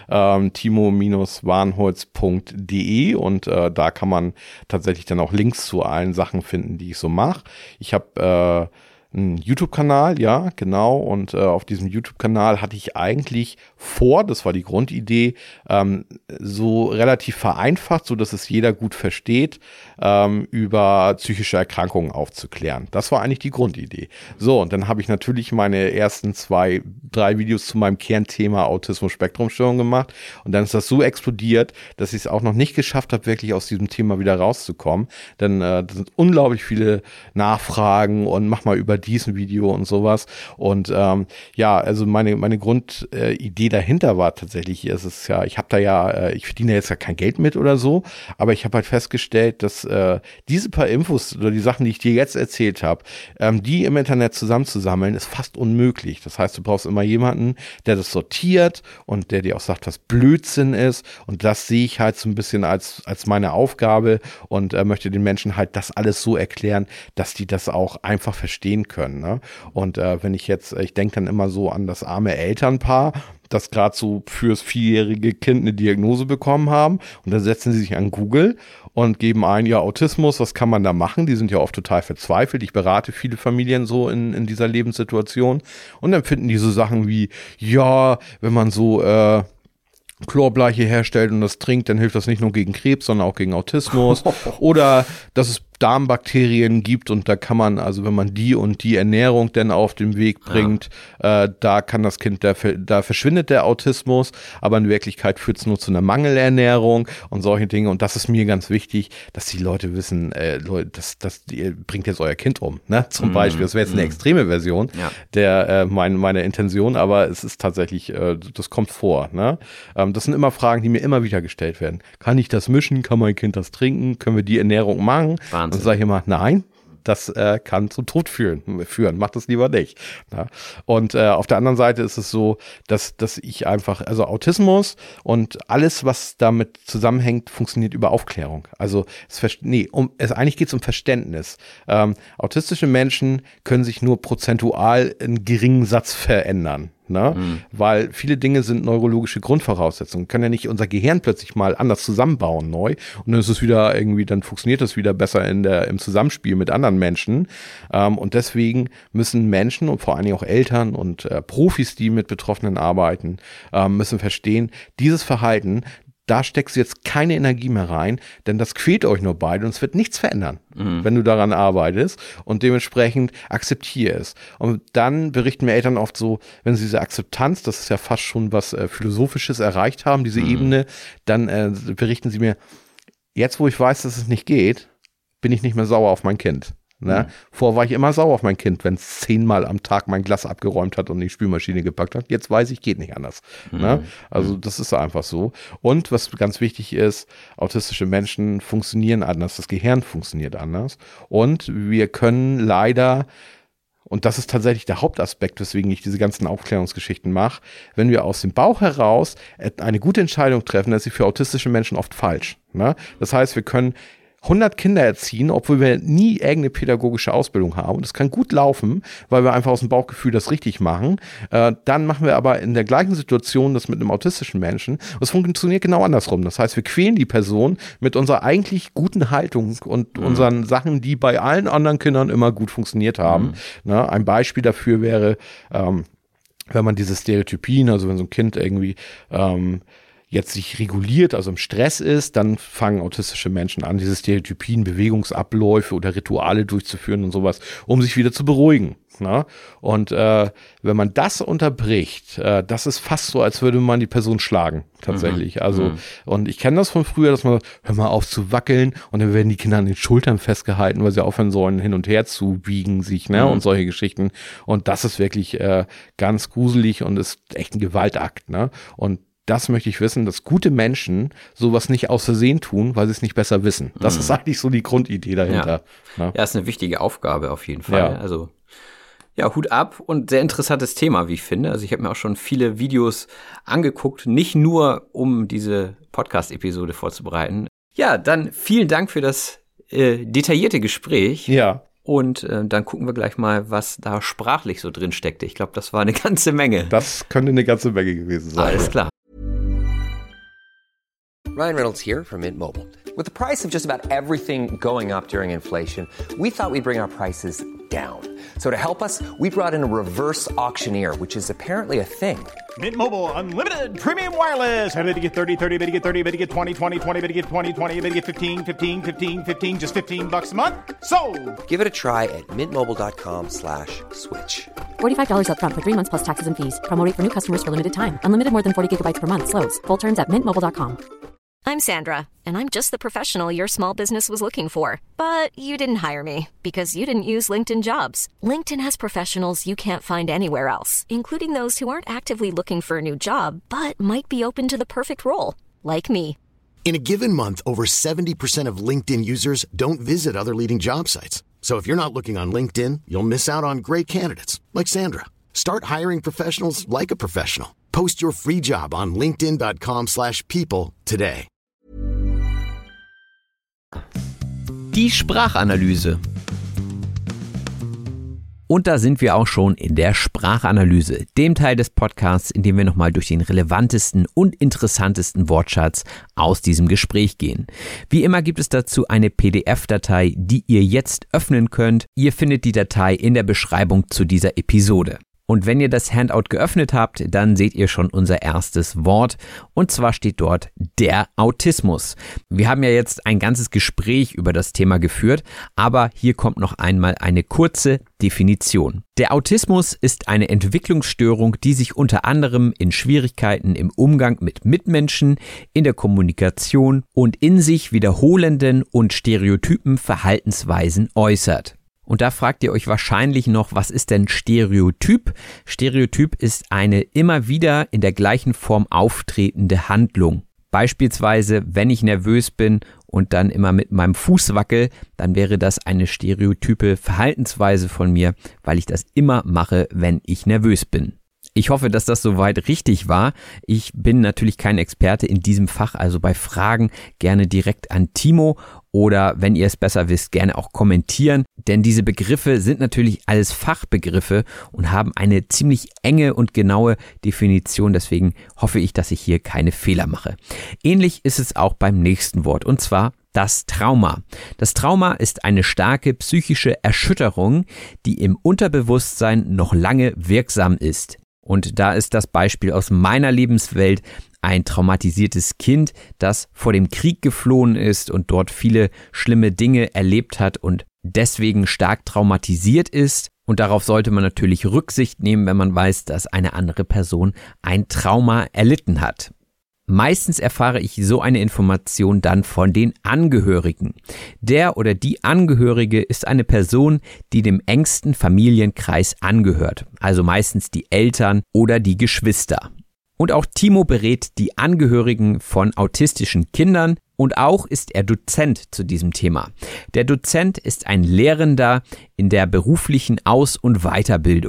timo-warnholz.de und da kann man tatsächlich dann auch Links zu allen Sachen finden, die ich so mache. Ich habe einen YouTube-Kanal, ja, genau, und auf diesem YouTube-Kanal hatte ich eigentlich vor, das war die Grundidee, so relativ vereinfacht, so dass es jeder gut versteht, über psychische Erkrankungen aufzuklären. Das war eigentlich die Grundidee. So, und dann habe ich natürlich meine ersten 2-3 Videos zu meinem Kernthema Autismus-Spektrum-Störung gemacht und dann ist das so explodiert, dass ich es auch noch nicht geschafft habe, wirklich aus diesem Thema wieder rauszukommen, denn da sind unglaublich viele Nachfragen und mach mal über diesen Video und sowas und also meine Grundidee dahinter war tatsächlich, ich verdiene jetzt ja kein Geld mit oder so, aber ich habe halt festgestellt, dass diese paar Infos oder die Sachen, die ich dir jetzt erzählt habe, die im Internet zusammenzusammeln, ist fast unmöglich. Das heißt, du brauchst immer jemanden, der das sortiert und der dir auch sagt, was Blödsinn ist und das sehe ich halt so ein bisschen als meine Aufgabe und möchte den Menschen halt das alles so erklären, dass die das auch einfach verstehen können. Ne? Und wenn ich denke dann immer so an das arme Elternpaar, das gerade so fürs 4-jährige Kind eine Diagnose bekommen haben und dann setzen sie sich an Google und geben ein, ja, Autismus, was kann man da machen? Die sind ja oft total verzweifelt. Ich berate viele Familien so in dieser Lebenssituation und dann finden die so Sachen wie, ja, wenn man so Chlorbleiche herstellt und das trinkt, dann hilft das nicht nur gegen Krebs, sondern auch gegen Autismus oder dass es Darmbakterien gibt und da kann man, also wenn man die und die Ernährung denn auf den Weg bringt, da kann das Kind, da verschwindet der Autismus, aber in Wirklichkeit führt es nur zu einer Mangelernährung und solche Dinge und das ist mir ganz wichtig, dass die Leute wissen, das bringt jetzt euer Kind um, ne? Zum Beispiel, das wäre jetzt eine extreme Version der meiner Intention, aber es ist tatsächlich, das kommt vor, ne? Das sind immer Fragen, die mir immer wieder gestellt werden. Kann ich das mischen? Kann mein Kind das trinken? Können wir die Ernährung machen? Wahnsinn. Und sage ich immer, nein, das kann zum Tod führen. Macht das lieber nicht. Ja. Und auf der anderen Seite ist es so, dass ich einfach, also Autismus und alles, was damit zusammenhängt, funktioniert über Aufklärung. Also eigentlich geht es um Verständnis. Autistische Menschen können sich nur prozentual einen geringen Satz verändern. Ne? Weil viele Dinge sind neurologische Grundvoraussetzungen. Wir können ja nicht unser Gehirn plötzlich mal anders zusammenbauen neu und dann ist es wieder irgendwie, dann funktioniert das wieder besser im Zusammenspiel mit anderen Menschen. Und deswegen müssen Menschen und vor allen Dingen auch Eltern und Profis, die mit Betroffenen arbeiten, müssen verstehen, dieses Verhalten, da steckst du jetzt keine Energie mehr rein, denn das quält euch nur beide und es wird nichts verändern, wenn du daran arbeitest und dementsprechend akzeptiere es. Und dann berichten mir Eltern oft so, wenn sie diese Akzeptanz, das ist ja fast schon was Philosophisches erreicht haben, diese Ebene, dann berichten sie mir, jetzt wo ich weiß, dass es nicht geht, bin ich nicht mehr sauer auf mein Kind. Ne? Vorher war ich immer sauer auf mein Kind, wenn es 10-mal am Tag mein Glas abgeräumt hat und die Spülmaschine gepackt hat. Jetzt weiß ich, geht nicht anders. Ne? Also das ist einfach so. Und was ganz wichtig ist, autistische Menschen funktionieren anders, das Gehirn funktioniert anders. Und wir können leider, und das ist tatsächlich der Hauptaspekt, weswegen ich diese ganzen Aufklärungsgeschichten mache, wenn wir aus dem Bauch heraus eine gute Entscheidung treffen, dann ist sie für autistische Menschen oft falsch. Ne? Das heißt, wir können 100 Kinder erziehen, obwohl wir nie irgendeine pädagogische Ausbildung haben. Und das kann gut laufen, weil wir einfach aus dem Bauchgefühl das richtig machen. Dann machen wir aber in der gleichen Situation das mit einem autistischen Menschen. Es funktioniert genau andersrum. Das heißt, wir quälen die Person mit unserer eigentlich guten Haltung und unseren Sachen, die bei allen anderen Kindern immer gut funktioniert haben. Ne? Ein Beispiel dafür wäre, wenn man diese Stereotypien, also wenn so ein Kind irgendwie jetzt sich reguliert, also im Stress ist, dann fangen autistische Menschen an, diese Stereotypien, Bewegungsabläufe oder Rituale durchzuführen und sowas, um sich wieder zu beruhigen. Ne? Und wenn man das unterbricht, das ist fast so, als würde man die Person schlagen, tatsächlich. Also, und ich kenne das von früher, dass man, hör mal auf zu wackeln, und dann werden die Kinder an den Schultern festgehalten, weil sie aufhören sollen, hin und her zu biegen sich, ne, und solche Geschichten. Und das ist wirklich ganz gruselig und ist echt ein Gewaltakt, ne? Und das möchte ich wissen, dass gute Menschen sowas nicht aus Versehen tun, weil sie es nicht besser wissen. Das ist eigentlich so die Grundidee dahinter. Ja, ist eine wichtige Aufgabe auf jeden Fall. Ja. Also ja, Hut ab und sehr interessantes Thema, wie ich finde. Also ich habe mir auch schon viele Videos angeguckt, nicht nur um diese Podcast-Episode vorzubereiten. Ja, dann vielen Dank für das detaillierte Gespräch. Ja. Und dann gucken wir gleich mal, was da sprachlich so drin steckte. Ich glaube, das war eine ganze Menge. Das könnte eine ganze Menge gewesen sein. Alles klar. Ryan Reynolds here from Mint Mobile. With the price of just about everything going up during inflation, we thought we'd bring our prices down. So to help us, we brought in a reverse auctioneer, which is apparently a thing. Mint Mobile Unlimited Premium Wireless. How to get 30, 30, how to get 30, how to get 20, 20, 20, how to get 20, 20, how to get 15, 15, 15, 15, just $15 a month? Sold! Give it a try at mintmobile.com/switch. $45 up front for 3 months plus taxes and fees. Promo rate for new customers for limited time. Unlimited more than 40 gigabytes per month. Slows full terms at mintmobile.com. I'm Sandra, and I'm just the professional your small business was looking for. But you didn't hire me because you didn't use LinkedIn Jobs. LinkedIn has professionals you can't find anywhere else, including those who aren't actively looking for a new job, but might be open to the perfect role, like me. In a given month, over 70% of LinkedIn users don't visit other leading job sites. So if you're not looking on LinkedIn, you'll miss out on great candidates like Sandra. Start hiring professionals like a professional. Post your free job on linkedin.com/people today. Die Sprachanalyse. Und da sind wir auch schon in der Sprachanalyse, dem Teil des Podcasts, in dem wir nochmal durch den relevantesten und interessantesten Wortschatz aus diesem Gespräch gehen. Wie immer gibt es dazu eine PDF-Datei, die ihr jetzt öffnen könnt. Ihr findet die Datei in der Beschreibung zu dieser Episode. Und wenn ihr das Handout geöffnet habt, dann seht ihr schon unser erstes Wort. Und zwar steht dort der Autismus. Wir haben ja jetzt ein ganzes Gespräch über das Thema geführt, aber hier kommt noch einmal eine kurze Definition. Der Autismus ist eine Entwicklungsstörung, die sich unter anderem in Schwierigkeiten im Umgang mit Mitmenschen, in der Kommunikation und in sich wiederholenden und stereotypen Verhaltensweisen äußert. Und da fragt ihr euch wahrscheinlich noch, was ist denn Stereotyp? Stereotyp ist eine immer wieder in der gleichen Form auftretende Handlung. Beispielsweise, wenn ich nervös bin und dann immer mit meinem Fuß wackel, dann wäre das eine stereotype Verhaltensweise von mir, weil ich das immer mache, wenn ich nervös bin. Ich hoffe, dass das soweit richtig war. Ich bin natürlich kein Experte in diesem Fach, also bei Fragen gerne direkt an Timo oder wenn ihr es besser wisst, gerne auch kommentieren, denn diese Begriffe sind natürlich alles Fachbegriffe und haben eine ziemlich enge und genaue Definition, deswegen hoffe ich, dass ich hier keine Fehler mache. Ähnlich ist es auch beim nächsten Wort und zwar das Trauma. Das Trauma ist eine starke psychische Erschütterung, die im Unterbewusstsein noch lange wirksam ist. Und da ist das Beispiel aus meiner Lebenswelt ein traumatisiertes Kind, das vor dem Krieg geflohen ist und dort viele schlimme Dinge erlebt hat und deswegen stark traumatisiert ist. Und darauf sollte man natürlich Rücksicht nehmen, wenn man weiß, dass eine andere Person ein Trauma erlitten hat. Meistens erfahre ich so eine Information dann von den Angehörigen. Der oder die Angehörige ist eine Person, die dem engsten Familienkreis angehört, also meistens die Eltern oder die Geschwister. Und auch Timo berät die Angehörigen von autistischen Kindern und auch ist er Dozent zu diesem Thema. Der Dozent ist ein Lehrender in der beruflichen Aus- und Weiterbildung.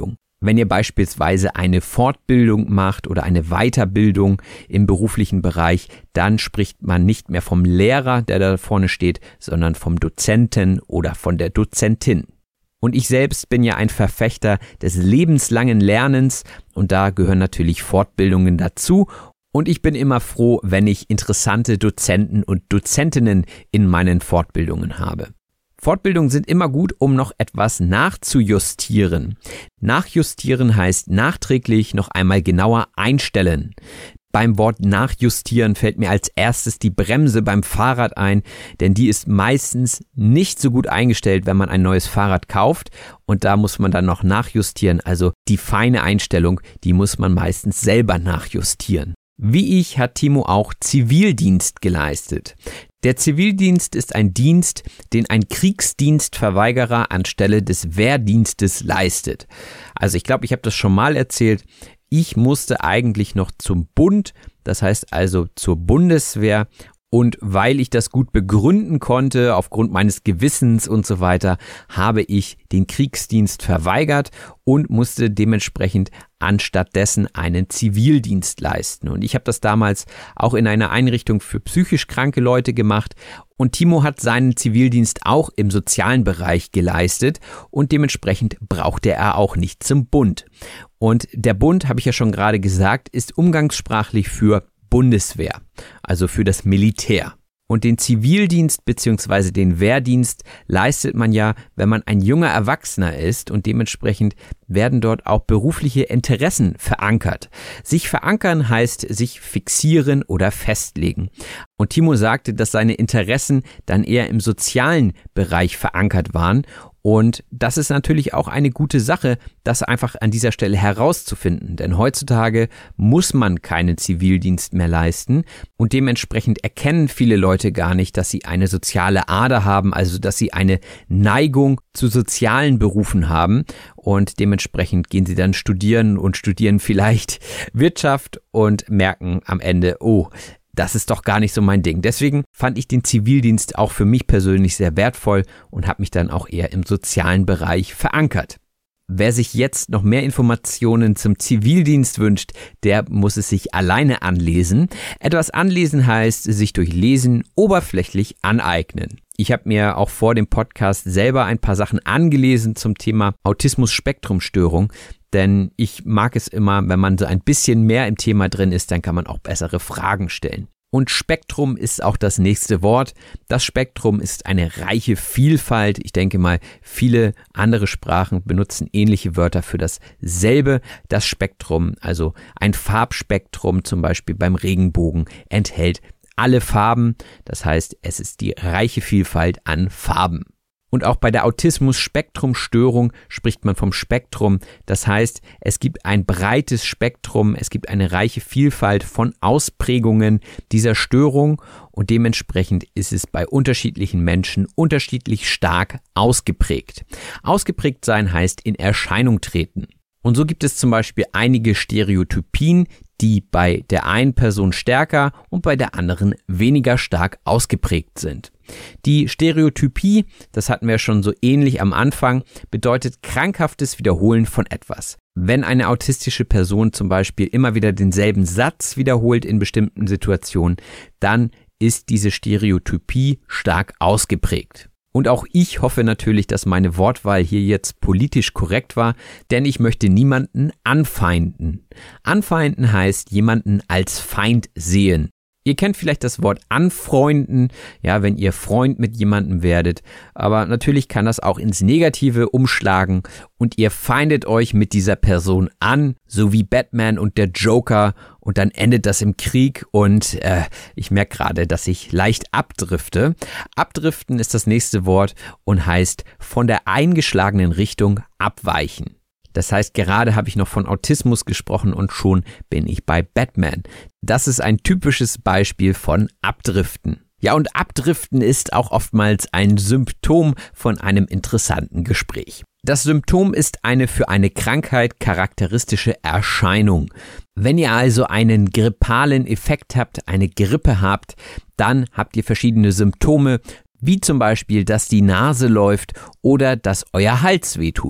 Wenn ihr beispielsweise eine Fortbildung macht oder eine Weiterbildung im beruflichen Bereich, dann spricht man nicht mehr vom Lehrer, der da vorne steht, sondern vom Dozenten oder von der Dozentin. Und ich selbst bin ja ein Verfechter des lebenslangen Lernens und da gehören natürlich Fortbildungen dazu. Und ich bin immer froh, wenn ich interessante Dozenten und Dozentinnen in meinen Fortbildungen habe. Fortbildungen sind immer gut, um noch etwas nachzujustieren. Nachjustieren heißt nachträglich noch einmal genauer einstellen. Beim Wort nachjustieren fällt mir als erstes die Bremse beim Fahrrad ein, denn die ist meistens nicht so gut eingestellt, wenn man ein neues Fahrrad kauft und da muss man dann noch nachjustieren. Also die feine Einstellung, die muss man meistens selber nachjustieren. Wie ich hat Timo auch Zivildienst geleistet. Der Zivildienst ist ein Dienst, den ein Kriegsdienstverweigerer anstelle des Wehrdienstes leistet. Also ich glaube, ich habe das schon mal erzählt. Ich musste eigentlich noch zum Bund, das heißt also zur Bundeswehr. Und weil ich das gut begründen konnte, aufgrund meines Gewissens und so weiter, habe ich den Kriegsdienst verweigert und musste dementsprechend anstattdessen einen Zivildienst leisten. Und ich habe das damals auch in einer Einrichtung für psychisch kranke Leute gemacht. Und Timo hat seinen Zivildienst auch im sozialen Bereich geleistet und dementsprechend brauchte er auch nicht zum Bund. Und der Bund, habe ich ja schon gerade gesagt, ist umgangssprachlich für Bundeswehr, also für das Militär. Und den Zivildienst bzw. den Wehrdienst leistet man ja, wenn man ein junger Erwachsener ist und dementsprechend werden dort auch berufliche Interessen verankert. Sich verankern heißt sich fixieren oder festlegen. Und Timo sagte, dass seine Interessen dann eher im sozialen Bereich verankert waren. Und das ist natürlich auch eine gute Sache, das einfach an dieser Stelle herauszufinden. Denn heutzutage muss man keinen Zivildienst mehr leisten und dementsprechend erkennen viele Leute gar nicht, dass sie eine soziale Ader haben, also dass sie eine Neigung zu sozialen Berufen haben. Und dementsprechend gehen sie dann studieren und studieren vielleicht Wirtschaft und merken am Ende, oh, das ist doch gar nicht so mein Ding. Deswegen fand ich den Zivildienst auch für mich persönlich sehr wertvoll und habe mich dann auch eher im sozialen Bereich verankert. Wer sich jetzt noch mehr Informationen zum Zivildienst wünscht, der muss es sich alleine anlesen. Etwas anlesen heißt, sich durch Lesen oberflächlich aneignen. Ich habe mir auch vor dem Podcast selber ein paar Sachen angelesen zum Thema Autismus-Spektrum-Störung, denn ich mag es immer, wenn man so ein bisschen mehr im Thema drin ist, dann kann man auch bessere Fragen stellen. Und Spektrum ist auch das nächste Wort. Das Spektrum ist eine reiche Vielfalt. Ich denke mal, viele andere Sprachen benutzen ähnliche Wörter für dasselbe. Das Spektrum, also ein Farbspektrum zum Beispiel beim Regenbogen, enthält alle Farben. Das heißt, es ist die reiche Vielfalt an Farben. Und auch bei der Autismus-Spektrum-Störung spricht man vom Spektrum. Das heißt, es gibt ein breites Spektrum, es gibt eine reiche Vielfalt von Ausprägungen dieser Störung und dementsprechend ist es bei unterschiedlichen Menschen unterschiedlich stark ausgeprägt. Ausgeprägt sein heißt in Erscheinung treten. Und so gibt es zum Beispiel einige Stereotypien, die bei der einen Person stärker und bei der anderen weniger stark ausgeprägt sind. Die Stereotypie, das hatten wir schon so ähnlich am Anfang, bedeutet krankhaftes Wiederholen von etwas. Wenn eine autistische Person zum Beispiel immer wieder denselben Satz wiederholt in bestimmten Situationen, dann ist diese Stereotypie stark ausgeprägt. Und auch ich hoffe natürlich, dass meine Wortwahl hier jetzt politisch korrekt war, denn ich möchte niemanden anfeinden. Anfeinden heißt jemanden als Feind sehen. Ihr kennt vielleicht das Wort anfreunden, ja, wenn ihr Freund mit jemandem werdet, aber natürlich kann das auch ins Negative umschlagen und ihr feindet euch mit dieser Person an, so wie Batman und der Joker und dann endet das im Krieg und ich merke gerade, dass ich leicht abdrifte. Abdriften ist das nächste Wort und heißt von der eingeschlagenen Richtung abweichen. Das heißt, gerade habe ich noch von Autismus gesprochen und schon bin ich bei Batman. Das ist ein typisches Beispiel von Abdriften. Ja, und Abdriften ist auch oftmals ein Symptom von einem interessanten Gespräch. Das Symptom ist eine für eine Krankheit charakteristische Erscheinung. Wenn ihr also einen grippalen Effekt habt, eine Grippe habt, dann habt ihr verschiedene Symptome, wie zum Beispiel, dass die Nase läuft oder dass euer Hals wehtut.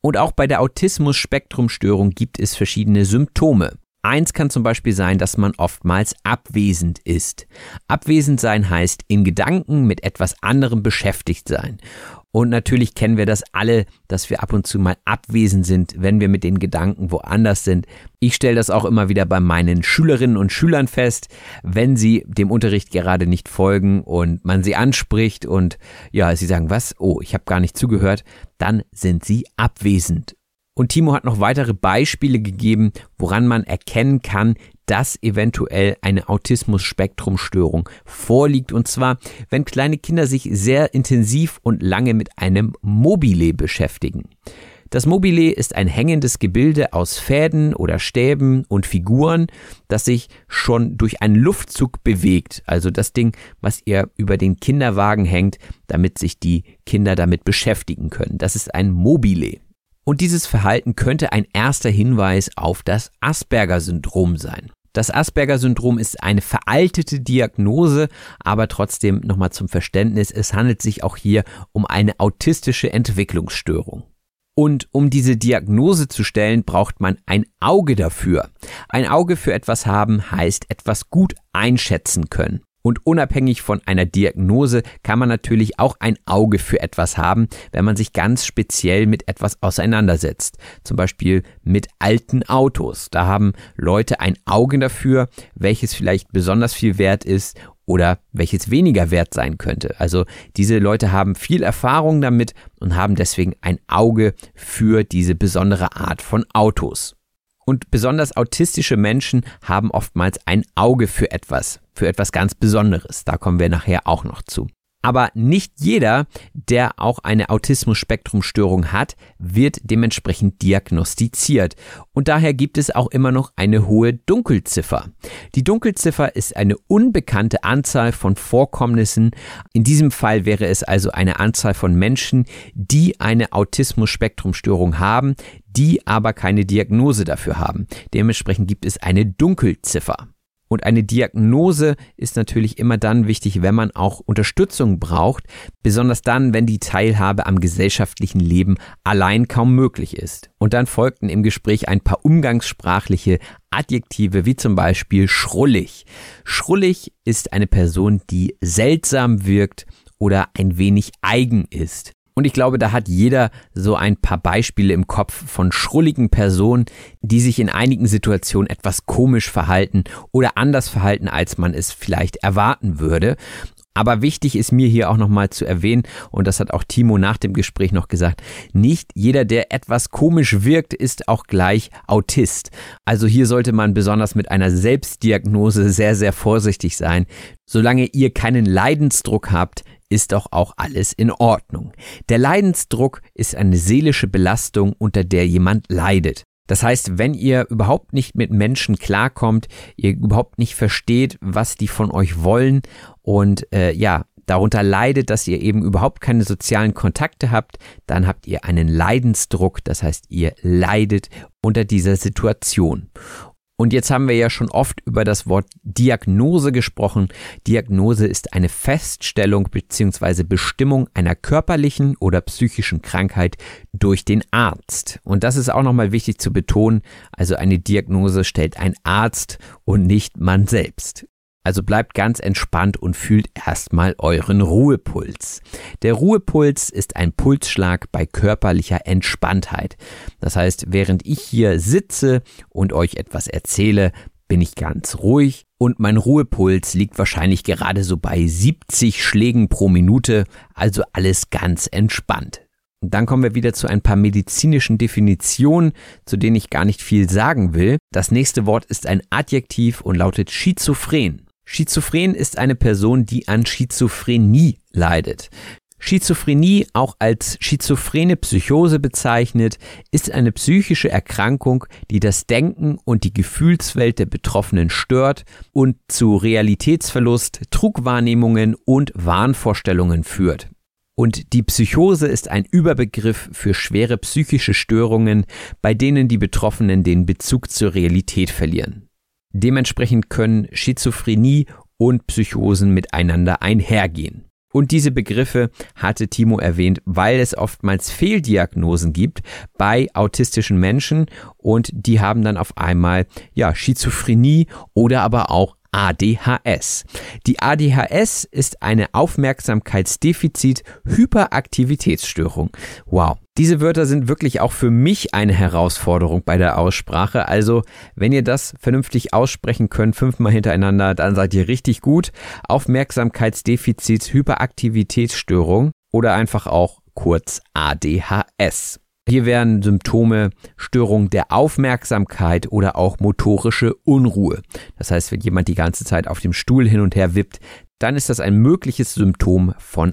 Und auch bei der Autismus-Spektrum-Störung gibt es verschiedene Symptome. Eins kann zum Beispiel sein, dass man oftmals abwesend ist. Abwesend sein heißt in Gedanken mit etwas anderem beschäftigt sein. Und natürlich kennen wir das alle, dass wir ab und zu mal abwesend sind, wenn wir mit den Gedanken woanders sind. Ich stelle das auch immer wieder bei meinen Schülerinnen und Schülern fest, wenn sie dem Unterricht gerade nicht folgen und man sie anspricht und ja, sie sagen, was? Oh, ich habe gar nicht zugehört, dann sind sie abwesend. Und Timo hat noch weitere Beispiele gegeben, woran man erkennen kann, dass eventuell eine Autismus-Spektrum-Störung vorliegt. Und zwar, wenn kleine Kinder sich sehr intensiv und lange mit einem Mobile beschäftigen. Das Mobile ist ein hängendes Gebilde aus Fäden oder Stäben und Figuren, das sich schon durch einen Luftzug bewegt. Also das Ding, was ihr über den Kinderwagen hängt, damit sich die Kinder damit beschäftigen können. Das ist ein Mobile. Und dieses Verhalten könnte ein erster Hinweis auf das Asperger-Syndrom sein. Das Asperger-Syndrom ist eine veraltete Diagnose, aber trotzdem nochmal zum Verständnis, es handelt sich auch hier um eine autistische Entwicklungsstörung. Und um diese Diagnose zu stellen, braucht man ein Auge dafür. Ein Auge für etwas haben heißt etwas gut einschätzen können. Und unabhängig von einer Diagnose kann man natürlich auch ein Auge für etwas haben, wenn man sich ganz speziell mit etwas auseinandersetzt. Zum Beispiel mit alten Autos. Da haben Leute ein Auge dafür, welches vielleicht besonders viel wert ist oder welches weniger wert sein könnte. Also diese Leute haben viel Erfahrung damit und haben deswegen ein Auge für diese besondere Art von Autos. Und besonders autistische Menschen haben oftmals ein Auge für etwas ganz Besonderes. Da kommen wir nachher auch noch zu. Aber nicht jeder, der auch eine Autismus-Spektrum-Störung hat, wird dementsprechend diagnostiziert. Und daher gibt es auch immer noch eine hohe Dunkelziffer. Die Dunkelziffer ist eine unbekannte Anzahl von Vorkommnissen. In diesem Fall wäre es also eine Anzahl von Menschen, die eine Autismus-Spektrum-Störung haben, die aber keine Diagnose dafür haben. Dementsprechend gibt es eine Dunkelziffer. Und eine Diagnose ist natürlich immer dann wichtig, wenn man auch Unterstützung braucht, besonders dann, wenn die Teilhabe am gesellschaftlichen Leben allein kaum möglich ist. Und dann folgten im Gespräch ein paar umgangssprachliche Adjektive, wie zum Beispiel schrullig. Schrullig ist eine Person, die seltsam wirkt oder ein wenig eigen ist. Und ich glaube, da hat jeder so ein paar Beispiele im Kopf von schrulligen Personen, die sich in einigen Situationen etwas komisch verhalten oder anders verhalten, als man es vielleicht erwarten würde. Aber wichtig ist mir hier auch nochmal zu erwähnen, und das hat auch Timo nach dem Gespräch noch gesagt, nicht jeder, der etwas komisch wirkt, ist auch gleich Autist. Also hier sollte man besonders mit einer Selbstdiagnose sehr, sehr vorsichtig sein. Solange ihr keinen Leidensdruck habt, ist doch auch alles in Ordnung. Der Leidensdruck ist eine seelische Belastung, unter der jemand leidet. Das heißt, wenn ihr überhaupt nicht mit Menschen klarkommt, ihr überhaupt nicht versteht, was die von euch wollen und darunter leidet, dass ihr eben überhaupt keine sozialen Kontakte habt, dann habt ihr einen Leidensdruck, das heißt, ihr leidet unter dieser Situation. Und jetzt haben wir ja schon oft über das Wort Diagnose gesprochen. Diagnose ist eine Feststellung bzw. Bestimmung einer körperlichen oder psychischen Krankheit durch den Arzt. Und das ist auch nochmal wichtig zu betonen. Also eine Diagnose stellt ein Arzt und nicht man selbst. Also bleibt ganz entspannt und fühlt erstmal euren Ruhepuls. Der Ruhepuls ist ein Pulsschlag bei körperlicher Entspanntheit. Das heißt, während ich hier sitze und euch etwas erzähle, bin ich ganz ruhig und mein Ruhepuls liegt wahrscheinlich gerade so bei 70 Schlägen pro Minute, also alles ganz entspannt. Und dann kommen wir wieder zu ein paar medizinischen Definitionen, zu denen ich gar nicht viel sagen will. Das nächste Wort ist ein Adjektiv und lautet schizophren. Schizophren ist eine Person, die an Schizophrenie leidet. Schizophrenie, auch als schizophrene Psychose bezeichnet, ist eine psychische Erkrankung, die das Denken und die Gefühlswelt der Betroffenen stört und zu Realitätsverlust, Trugwahrnehmungen und Wahnvorstellungen führt. Und die Psychose ist ein Überbegriff für schwere psychische Störungen, bei denen die Betroffenen den Bezug zur Realität verlieren. Dementsprechend können Schizophrenie und Psychosen miteinander einhergehen. Und diese Begriffe hatte Timo erwähnt, weil es oftmals Fehldiagnosen gibt bei autistischen Menschen und die haben dann auf einmal Schizophrenie oder aber auch ADHS. Die ADHS ist eine Aufmerksamkeitsdefizit-Hyperaktivitätsstörung. Wow, diese Wörter sind wirklich auch für mich eine Herausforderung bei der Aussprache. Also, wenn ihr das vernünftig aussprechen könnt, 5-mal hintereinander, dann seid ihr richtig gut. Aufmerksamkeitsdefizit-Hyperaktivitätsstörung oder einfach auch kurz ADHS. Hier wären Symptome Störung der Aufmerksamkeit oder auch motorische Unruhe. Das heißt, wenn jemand die ganze Zeit auf dem Stuhl hin und her wippt, dann ist das ein mögliches Symptom von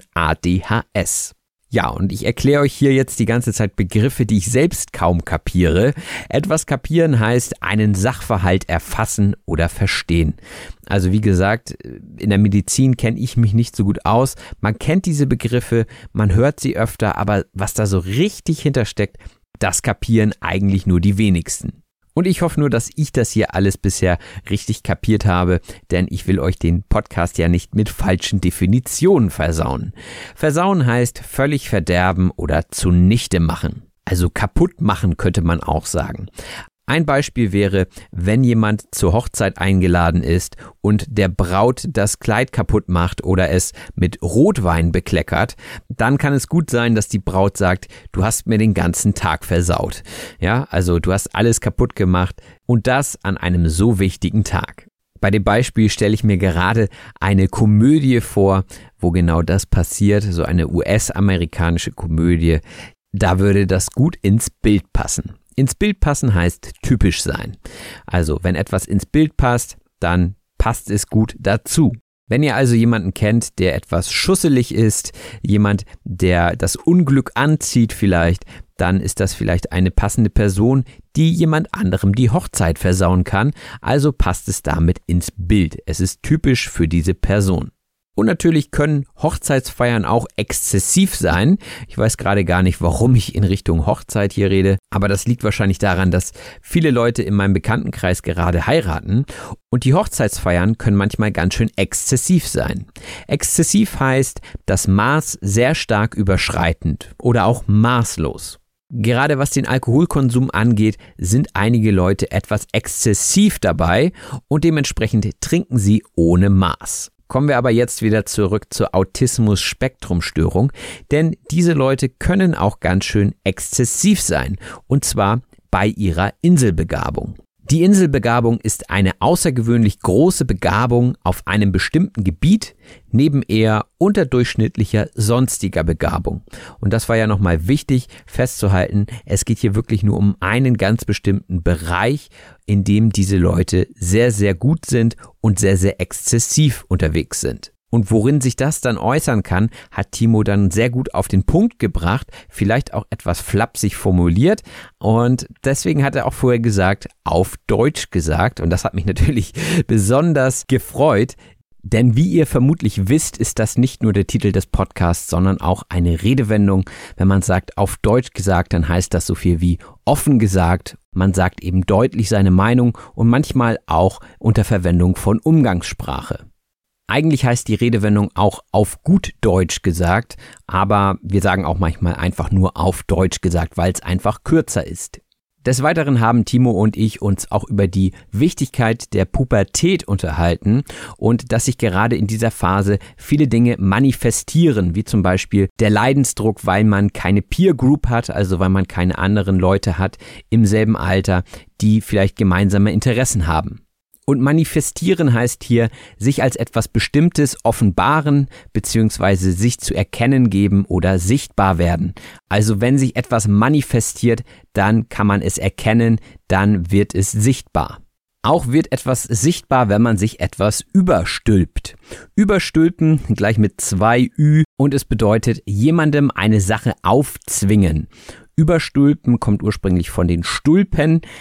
ADHS. Ja, und ich erkläre euch hier jetzt die ganze Zeit Begriffe, die ich selbst kaum kapiere. Etwas kapieren heißt einen Sachverhalt erfassen oder verstehen. Also wie gesagt, in der Medizin kenne ich mich nicht so gut aus. Man kennt diese Begriffe, man hört sie öfter, aber was da so richtig hintersteckt, das kapieren eigentlich nur die wenigsten. Und ich hoffe nur, dass ich das hier alles bisher richtig kapiert habe, denn ich will euch den Podcast ja nicht mit falschen Definitionen versauen. Versauen heißt völlig verderben oder zunichte machen. Also kaputt machen könnte man auch sagen. Ein Beispiel wäre, wenn jemand zur Hochzeit eingeladen ist und der Braut das Kleid kaputt macht oder es mit Rotwein bekleckert, dann kann es gut sein, dass die Braut sagt, du hast mir den ganzen Tag versaut. Ja, also du hast alles kaputt gemacht und das an einem so wichtigen Tag. Bei dem Beispiel stelle ich mir gerade eine Komödie vor, wo genau das passiert, so eine US-amerikanische Komödie. Da würde das gut ins Bild passen. Ins Bild passen heißt typisch sein. Also wenn etwas ins Bild passt, dann passt es gut dazu. Wenn ihr also jemanden kennt, der etwas schusselig ist, jemand, der das Unglück anzieht vielleicht, dann ist das vielleicht eine passende Person, die jemand anderem die Hochzeit versauen kann. Also passt es damit ins Bild. Es ist typisch für diese Person. Und natürlich können Hochzeitsfeiern auch exzessiv sein. Ich weiß gerade gar nicht, warum ich in Richtung Hochzeit hier rede, aber das liegt wahrscheinlich daran, dass viele Leute in meinem Bekanntenkreis gerade heiraten und die Hochzeitsfeiern können manchmal ganz schön exzessiv sein. Exzessiv heißt das Maß sehr stark überschreitend oder auch maßlos. Gerade was den Alkoholkonsum angeht, sind einige Leute etwas exzessiv dabei und dementsprechend trinken sie ohne Maß. Kommen wir aber jetzt wieder zurück zur Autismus-Spektrum-Störung, denn diese Leute können auch ganz schön exzessiv sein, und zwar bei ihrer Inselbegabung. Die Inselbegabung ist eine außergewöhnlich große Begabung auf einem bestimmten Gebiet, neben eher unterdurchschnittlicher sonstiger Begabung. Und das war ja nochmal wichtig festzuhalten, es geht hier wirklich nur um einen ganz bestimmten Bereich, in dem diese Leute sehr, sehr gut sind und sehr, sehr exzessiv unterwegs sind. Und worin sich das dann äußern kann, hat Timo dann sehr gut auf den Punkt gebracht, vielleicht auch etwas flapsig formuliert und deswegen hat er auch vorher gesagt, auf Deutsch gesagt und das hat mich natürlich besonders gefreut, denn wie ihr vermutlich wisst, ist das nicht nur der Titel des Podcasts, sondern auch eine Redewendung. Wenn man sagt auf Deutsch gesagt, dann heißt das so viel wie offen gesagt. Man sagt eben deutlich seine Meinung und manchmal auch unter Verwendung von Umgangssprache. Eigentlich heißt die Redewendung auch auf gut Deutsch gesagt, aber wir sagen auch manchmal einfach nur auf Deutsch gesagt, weil es einfach kürzer ist. Des Weiteren haben Timo und ich uns auch über die Wichtigkeit der Pubertät unterhalten und dass sich gerade in dieser Phase viele Dinge manifestieren, wie zum Beispiel der Leidensdruck, weil man keine Peer Group hat, also weil man keine anderen Leute hat im selben Alter, die vielleicht gemeinsame Interessen haben. Und manifestieren heißt hier, sich als etwas Bestimmtes offenbaren bzw. sich zu erkennen geben oder sichtbar werden. Also wenn sich etwas manifestiert, dann kann man es erkennen, dann wird es sichtbar. Auch wird etwas sichtbar, wenn man sich etwas überstülpt. Überstülpen gleich mit 2 Ü und es bedeutet jemandem eine Sache aufzwingen. Überstülpen kommt ursprünglich von den Stulpen.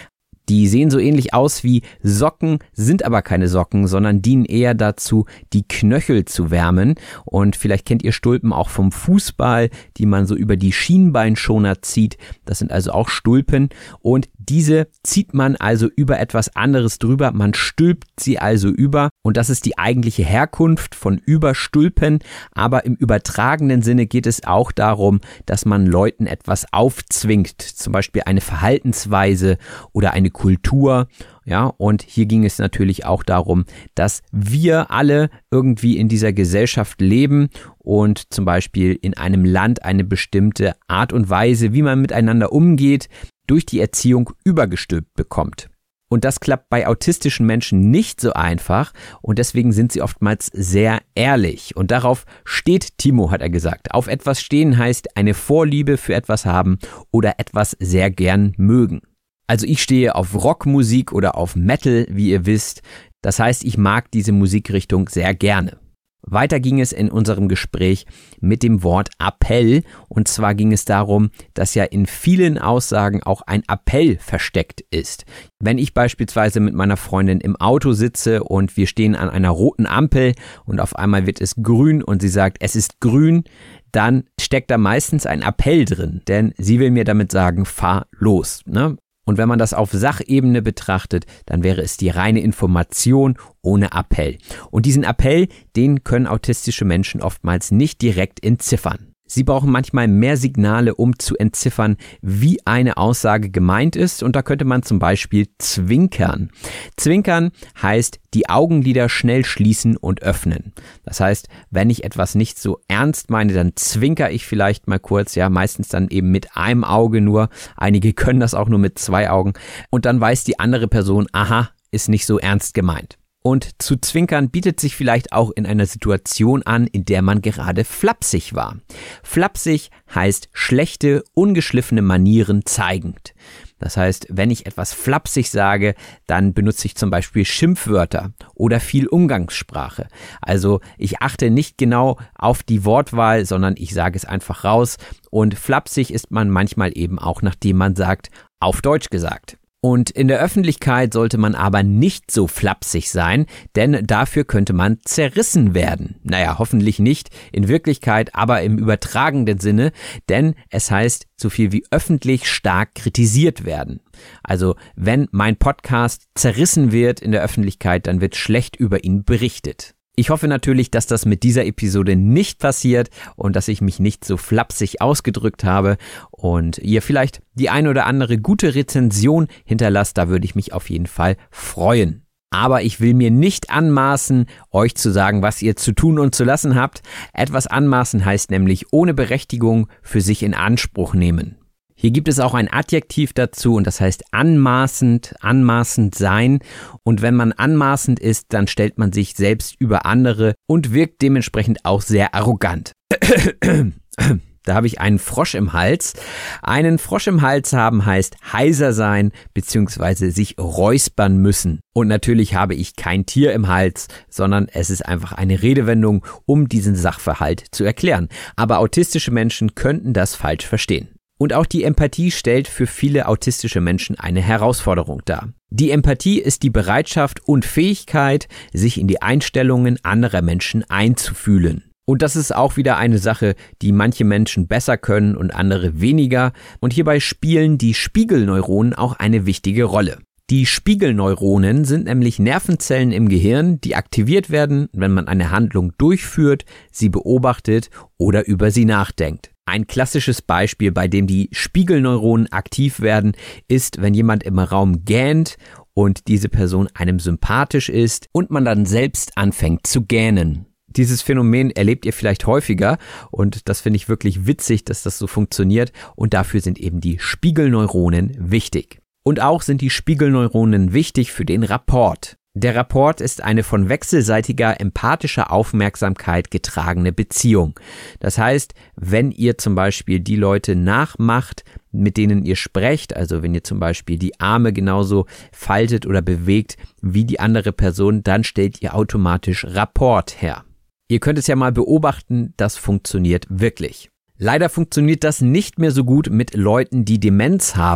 Die sehen so ähnlich aus wie Socken, sind aber keine Socken, sondern dienen eher dazu, die Knöchel zu wärmen. Und vielleicht kennt ihr Stulpen auch vom Fußball, die man so über die Schienbeinschoner zieht. Das sind also auch Stulpen. Und diese zieht man also über etwas anderes drüber. Man stülpt sie also über. Und das ist die eigentliche Herkunft von Überstülpen. Aber im übertragenen Sinne geht es auch darum, dass man Leuten etwas aufzwingt. Zum Beispiel eine Verhaltensweise oder eine Kultur, ja, und hier ging es natürlich auch darum, dass wir alle irgendwie in dieser Gesellschaft leben und zum Beispiel in einem Land eine bestimmte Art und Weise, wie man miteinander umgeht, durch die Erziehung übergestülpt bekommt. Und das klappt bei autistischen Menschen nicht so einfach und deswegen sind sie oftmals sehr ehrlich. Und darauf steht Timo, hat er gesagt. Auf etwas stehen heißt eine Vorliebe für etwas haben oder etwas sehr gern mögen. Also ich stehe auf Rockmusik oder auf Metal, wie ihr wisst. Das heißt, ich mag diese Musikrichtung sehr gerne. Weiter ging es in unserem Gespräch mit dem Wort Appell. Und zwar ging es darum, dass ja in vielen Aussagen auch ein Appell versteckt ist. Wenn ich beispielsweise mit meiner Freundin im Auto sitze und wir stehen an einer roten Ampel und auf einmal wird es grün und sie sagt, es ist grün, dann steckt da meistens ein Appell drin. Denn sie will mir damit sagen, fahr los, ne? Und wenn man das auf Sachebene betrachtet, dann wäre es die reine Information ohne Appell. Und diesen Appell, den können autistische Menschen oftmals nicht direkt entziffern. Sie brauchen manchmal mehr Signale, um zu entziffern, wie eine Aussage gemeint ist. Und da könnte man zum Beispiel zwinkern. Zwinkern heißt, die Augenlider schnell schließen und öffnen. Das heißt, wenn ich etwas nicht so ernst meine, dann zwinker ich vielleicht mal kurz, ja, meistens dann eben mit einem Auge nur. Einige können das auch nur mit 2 Augen. Und dann weiß die andere Person, aha, ist nicht so ernst gemeint. Und zu zwinkern bietet sich vielleicht auch in einer Situation an, in der man gerade flapsig war. Flapsig heißt schlechte, ungeschliffene Manieren zeigend. Das heißt, wenn ich etwas flapsig sage, dann benutze ich zum Beispiel Schimpfwörter oder viel Umgangssprache. Also ich achte nicht genau auf die Wortwahl, sondern ich sage es einfach raus. Und flapsig ist man manchmal eben auch, nachdem man sagt, auf Deutsch gesagt. Und in der Öffentlichkeit sollte man aber nicht so flapsig sein, denn dafür könnte man zerrissen werden. Naja, hoffentlich nicht in Wirklichkeit, aber im übertragenen Sinne, denn es heißt so viel wie öffentlich stark kritisiert werden. Also wenn mein Podcast zerrissen wird in der Öffentlichkeit, dann wird schlecht über ihn berichtet. Ich hoffe natürlich, dass das mit dieser Episode nicht passiert und dass ich mich nicht so flapsig ausgedrückt habe und ihr vielleicht die ein oder andere gute Rezension hinterlasst, da würde ich mich auf jeden Fall freuen. Aber ich will mir nicht anmaßen, euch zu sagen, was ihr zu tun und zu lassen habt. Etwas anmaßen heißt nämlich ohne Berechtigung für sich in Anspruch nehmen. Hier gibt es auch ein Adjektiv dazu und das heißt anmaßend, anmaßend sein. Und wenn man anmaßend ist, dann stellt man sich selbst über andere und wirkt dementsprechend auch sehr arrogant. Da habe ich einen Frosch im Hals. Einen Frosch im Hals haben heißt heiser sein bzw. sich räuspern müssen. Und natürlich habe ich kein Tier im Hals, sondern es ist einfach eine Redewendung, um diesen Sachverhalt zu erklären. Aber autistische Menschen könnten das falsch verstehen. Und auch die Empathie stellt für viele autistische Menschen eine Herausforderung dar. Die Empathie ist die Bereitschaft und Fähigkeit, sich in die Einstellungen anderer Menschen einzufühlen. Und das ist auch wieder eine Sache, die manche Menschen besser können und andere weniger. Und hierbei spielen die Spiegelneuronen auch eine wichtige Rolle. Die Spiegelneuronen sind nämlich Nervenzellen im Gehirn, die aktiviert werden, wenn man eine Handlung durchführt, sie beobachtet oder über sie nachdenkt. Ein klassisches Beispiel, bei dem die Spiegelneuronen aktiv werden, ist, wenn jemand im Raum gähnt und diese Person einem sympathisch ist und man dann selbst anfängt zu gähnen. Dieses Phänomen erlebt ihr vielleicht häufiger und das finde ich wirklich witzig, dass das so funktioniert und dafür sind eben die Spiegelneuronen wichtig. Und auch sind die Spiegelneuronen wichtig für den Rapport. Der Rapport ist eine von wechselseitiger empathischer Aufmerksamkeit getragene Beziehung. Das heißt, wenn ihr zum Beispiel die Leute nachmacht, mit denen ihr sprecht, also wenn ihr zum Beispiel die Arme genauso faltet oder bewegt wie die andere Person, dann stellt ihr automatisch Rapport her. Ihr könnt es ja mal beobachten, das funktioniert wirklich. Leider funktioniert das nicht mehr so gut mit Leuten, die Demenz haben,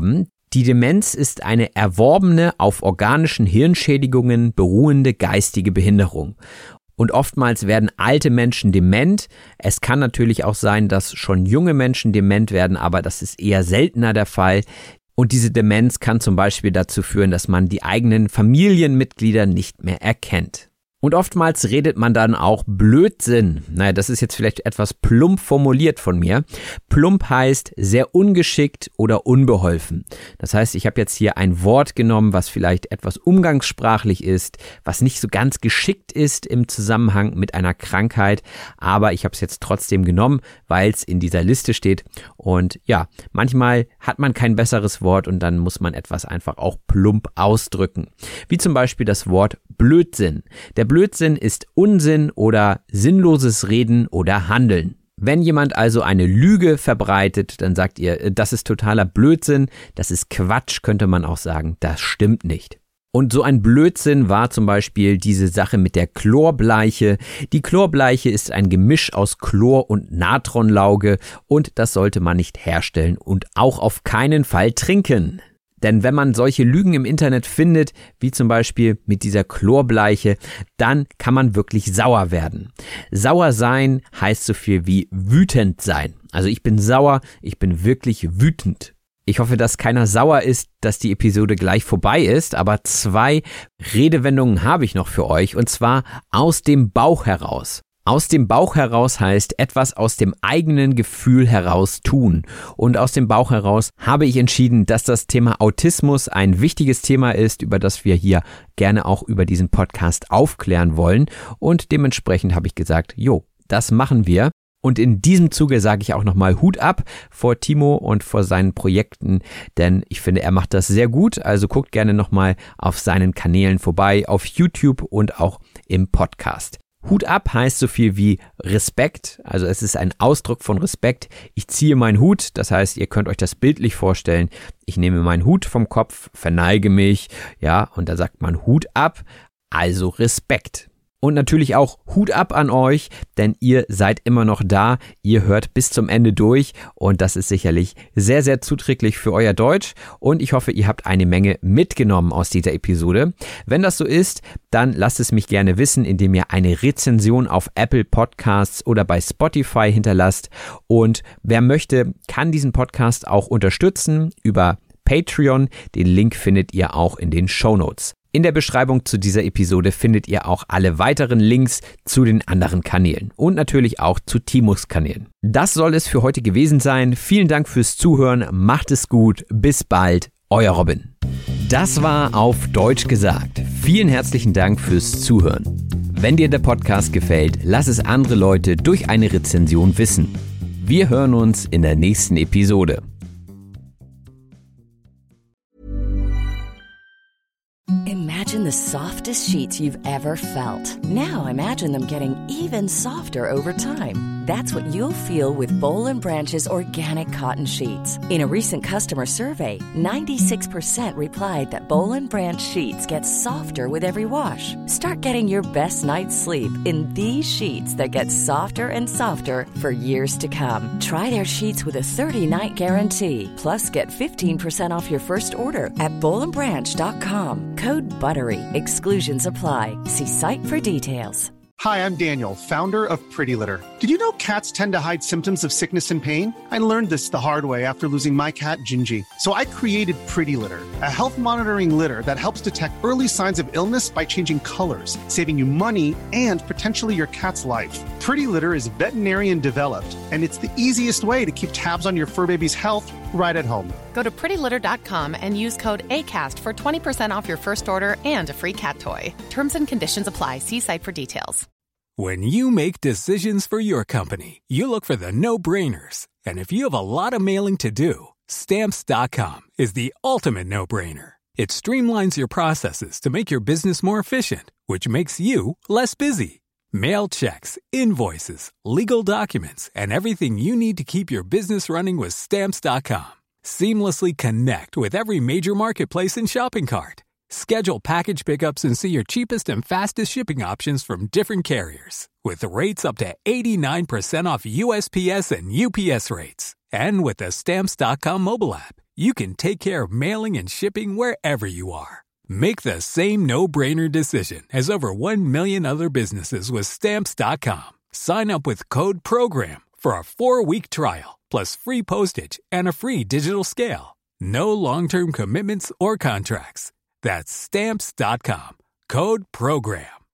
Die Demenz ist eine erworbene, auf organischen Hirnschädigungen beruhende geistige Behinderung. Und oftmals werden alte Menschen dement. Es kann natürlich auch sein, dass schon junge Menschen dement werden, aber das ist eher seltener der Fall. Und diese Demenz kann zum Beispiel dazu führen, dass man die eigenen Familienmitglieder nicht mehr erkennt. Und oftmals redet man dann auch Blödsinn. Naja, das ist jetzt vielleicht etwas plump formuliert von mir. Plump heißt sehr ungeschickt oder unbeholfen. Das heißt, ich habe jetzt hier ein Wort genommen, was vielleicht etwas umgangssprachlich ist, was nicht so ganz geschickt ist im Zusammenhang mit einer Krankheit. Aber ich habe es jetzt trotzdem genommen, weil es in dieser Liste steht. Und ja, manchmal hat man kein besseres Wort und dann muss man etwas einfach auch plump ausdrücken. Wie zum Beispiel das Wort Blödsinn. Der Blödsinn ist Unsinn oder sinnloses Reden oder Handeln. Wenn jemand also eine Lüge verbreitet, dann sagt ihr, das ist totaler Blödsinn, das ist Quatsch, könnte man auch sagen, das stimmt nicht. Und so ein Blödsinn war zum Beispiel diese Sache mit der Chlorbleiche. Die Chlorbleiche ist ein Gemisch aus Chlor und Natronlauge und das sollte man nicht herstellen und auch auf keinen Fall trinken. Denn wenn man solche Lügen im Internet findet, wie zum Beispiel mit dieser Chlorbleiche, dann kann man wirklich sauer werden. Sauer sein heißt so viel wie wütend sein. Also ich bin sauer, ich bin wirklich wütend. Ich hoffe, dass keiner sauer ist, dass die Episode gleich vorbei ist, aber 2 Redewendungen habe ich noch für euch und zwar aus dem Bauch heraus. Aus dem Bauch heraus heißt etwas aus dem eigenen Gefühl heraus tun. Und aus dem Bauch heraus habe ich entschieden, dass das Thema Autismus ein wichtiges Thema ist, über das wir hier gerne auch über diesen Podcast aufklären wollen. Und dementsprechend habe ich gesagt, das machen wir. Und in diesem Zuge sage ich auch nochmal Hut ab vor Timo und vor seinen Projekten, denn ich finde, er macht das sehr gut. Also guckt gerne nochmal auf seinen Kanälen vorbei, auf YouTube und auch im Podcast. Hut ab heißt so viel wie Respekt, also es ist ein Ausdruck von Respekt. Ich ziehe meinen Hut, das heißt, ihr könnt euch das bildlich vorstellen. Ich nehme meinen Hut vom Kopf, verneige mich, und da sagt man Hut ab, also Respekt. Und natürlich auch Hut ab an euch, denn ihr seid immer noch da, ihr hört bis zum Ende durch und das ist sicherlich sehr, sehr zuträglich für euer Deutsch und ich hoffe, ihr habt eine Menge mitgenommen aus dieser Episode. Wenn das so ist, dann lasst es mich gerne wissen, indem ihr eine Rezension auf Apple Podcasts oder bei Spotify hinterlasst und wer möchte, kann diesen Podcast auch unterstützen über Patreon, den Link findet ihr auch in den Shownotes. In der Beschreibung zu dieser Episode findet ihr auch alle weiteren Links zu den anderen Kanälen und natürlich auch zu Timos Kanälen. Das soll es für heute gewesen sein. Vielen Dank fürs Zuhören, macht es gut, bis bald, euer Robin. Das war Auf Deutsch gesagt. Vielen herzlichen Dank fürs Zuhören. Wenn dir der Podcast gefällt, lass es andere Leute durch eine Rezension wissen. Wir hören uns in der nächsten Episode. Imagine the softest sheets you've ever felt. Now imagine them getting even softer over time. That's what you'll feel with Boll & Branch's organic cotton sheets. In a recent customer survey, 96% replied that Boll & Branch sheets get softer with every wash. Start getting your best night's sleep in these sheets that get softer and softer for years to come. Try their sheets with a 30-night guarantee. Plus, get 15% off your first order at bollandbranch.com. Code BUTTERY. Exclusions apply. See site for details. Hi, I'm Daniel, founder of Pretty Litter. Did you know cats tend to hide symptoms of sickness and pain? I learned this the hard way after losing my cat, Gingy. So I created Pretty Litter, a health monitoring litter that helps detect early signs of illness by changing colors, saving you money and potentially your cat's life. Pretty Litter is veterinarian developed, and it's the easiest way to keep tabs on your fur baby's health right at home. Go to prettylitter.com and use code ACAST for 20% off your first order and a free cat toy. Terms and conditions apply. See site for details. When you make decisions for your company, you look for the no-brainers. And if you have a lot of mailing to do, Stamps.com is the ultimate no-brainer. It streamlines your processes to make your business more efficient, which makes you less busy. Mail checks, invoices, legal documents, and everything you need to keep your business running with Stamps.com. Seamlessly connect with every major marketplace and shopping cart. Schedule package pickups and see your cheapest and fastest shipping options from different carriers. With rates up to 89% off USPS and UPS rates. And with the Stamps.com mobile app, you can take care of mailing and shipping wherever you are. Make the same no-brainer decision as over 1 million other businesses with Stamps.com. Sign up with code PROGRAM for a 4-week trial, plus free postage and a free digital scale. No long-term commitments or contracts. That's Stamps.com. Code PROGRAM.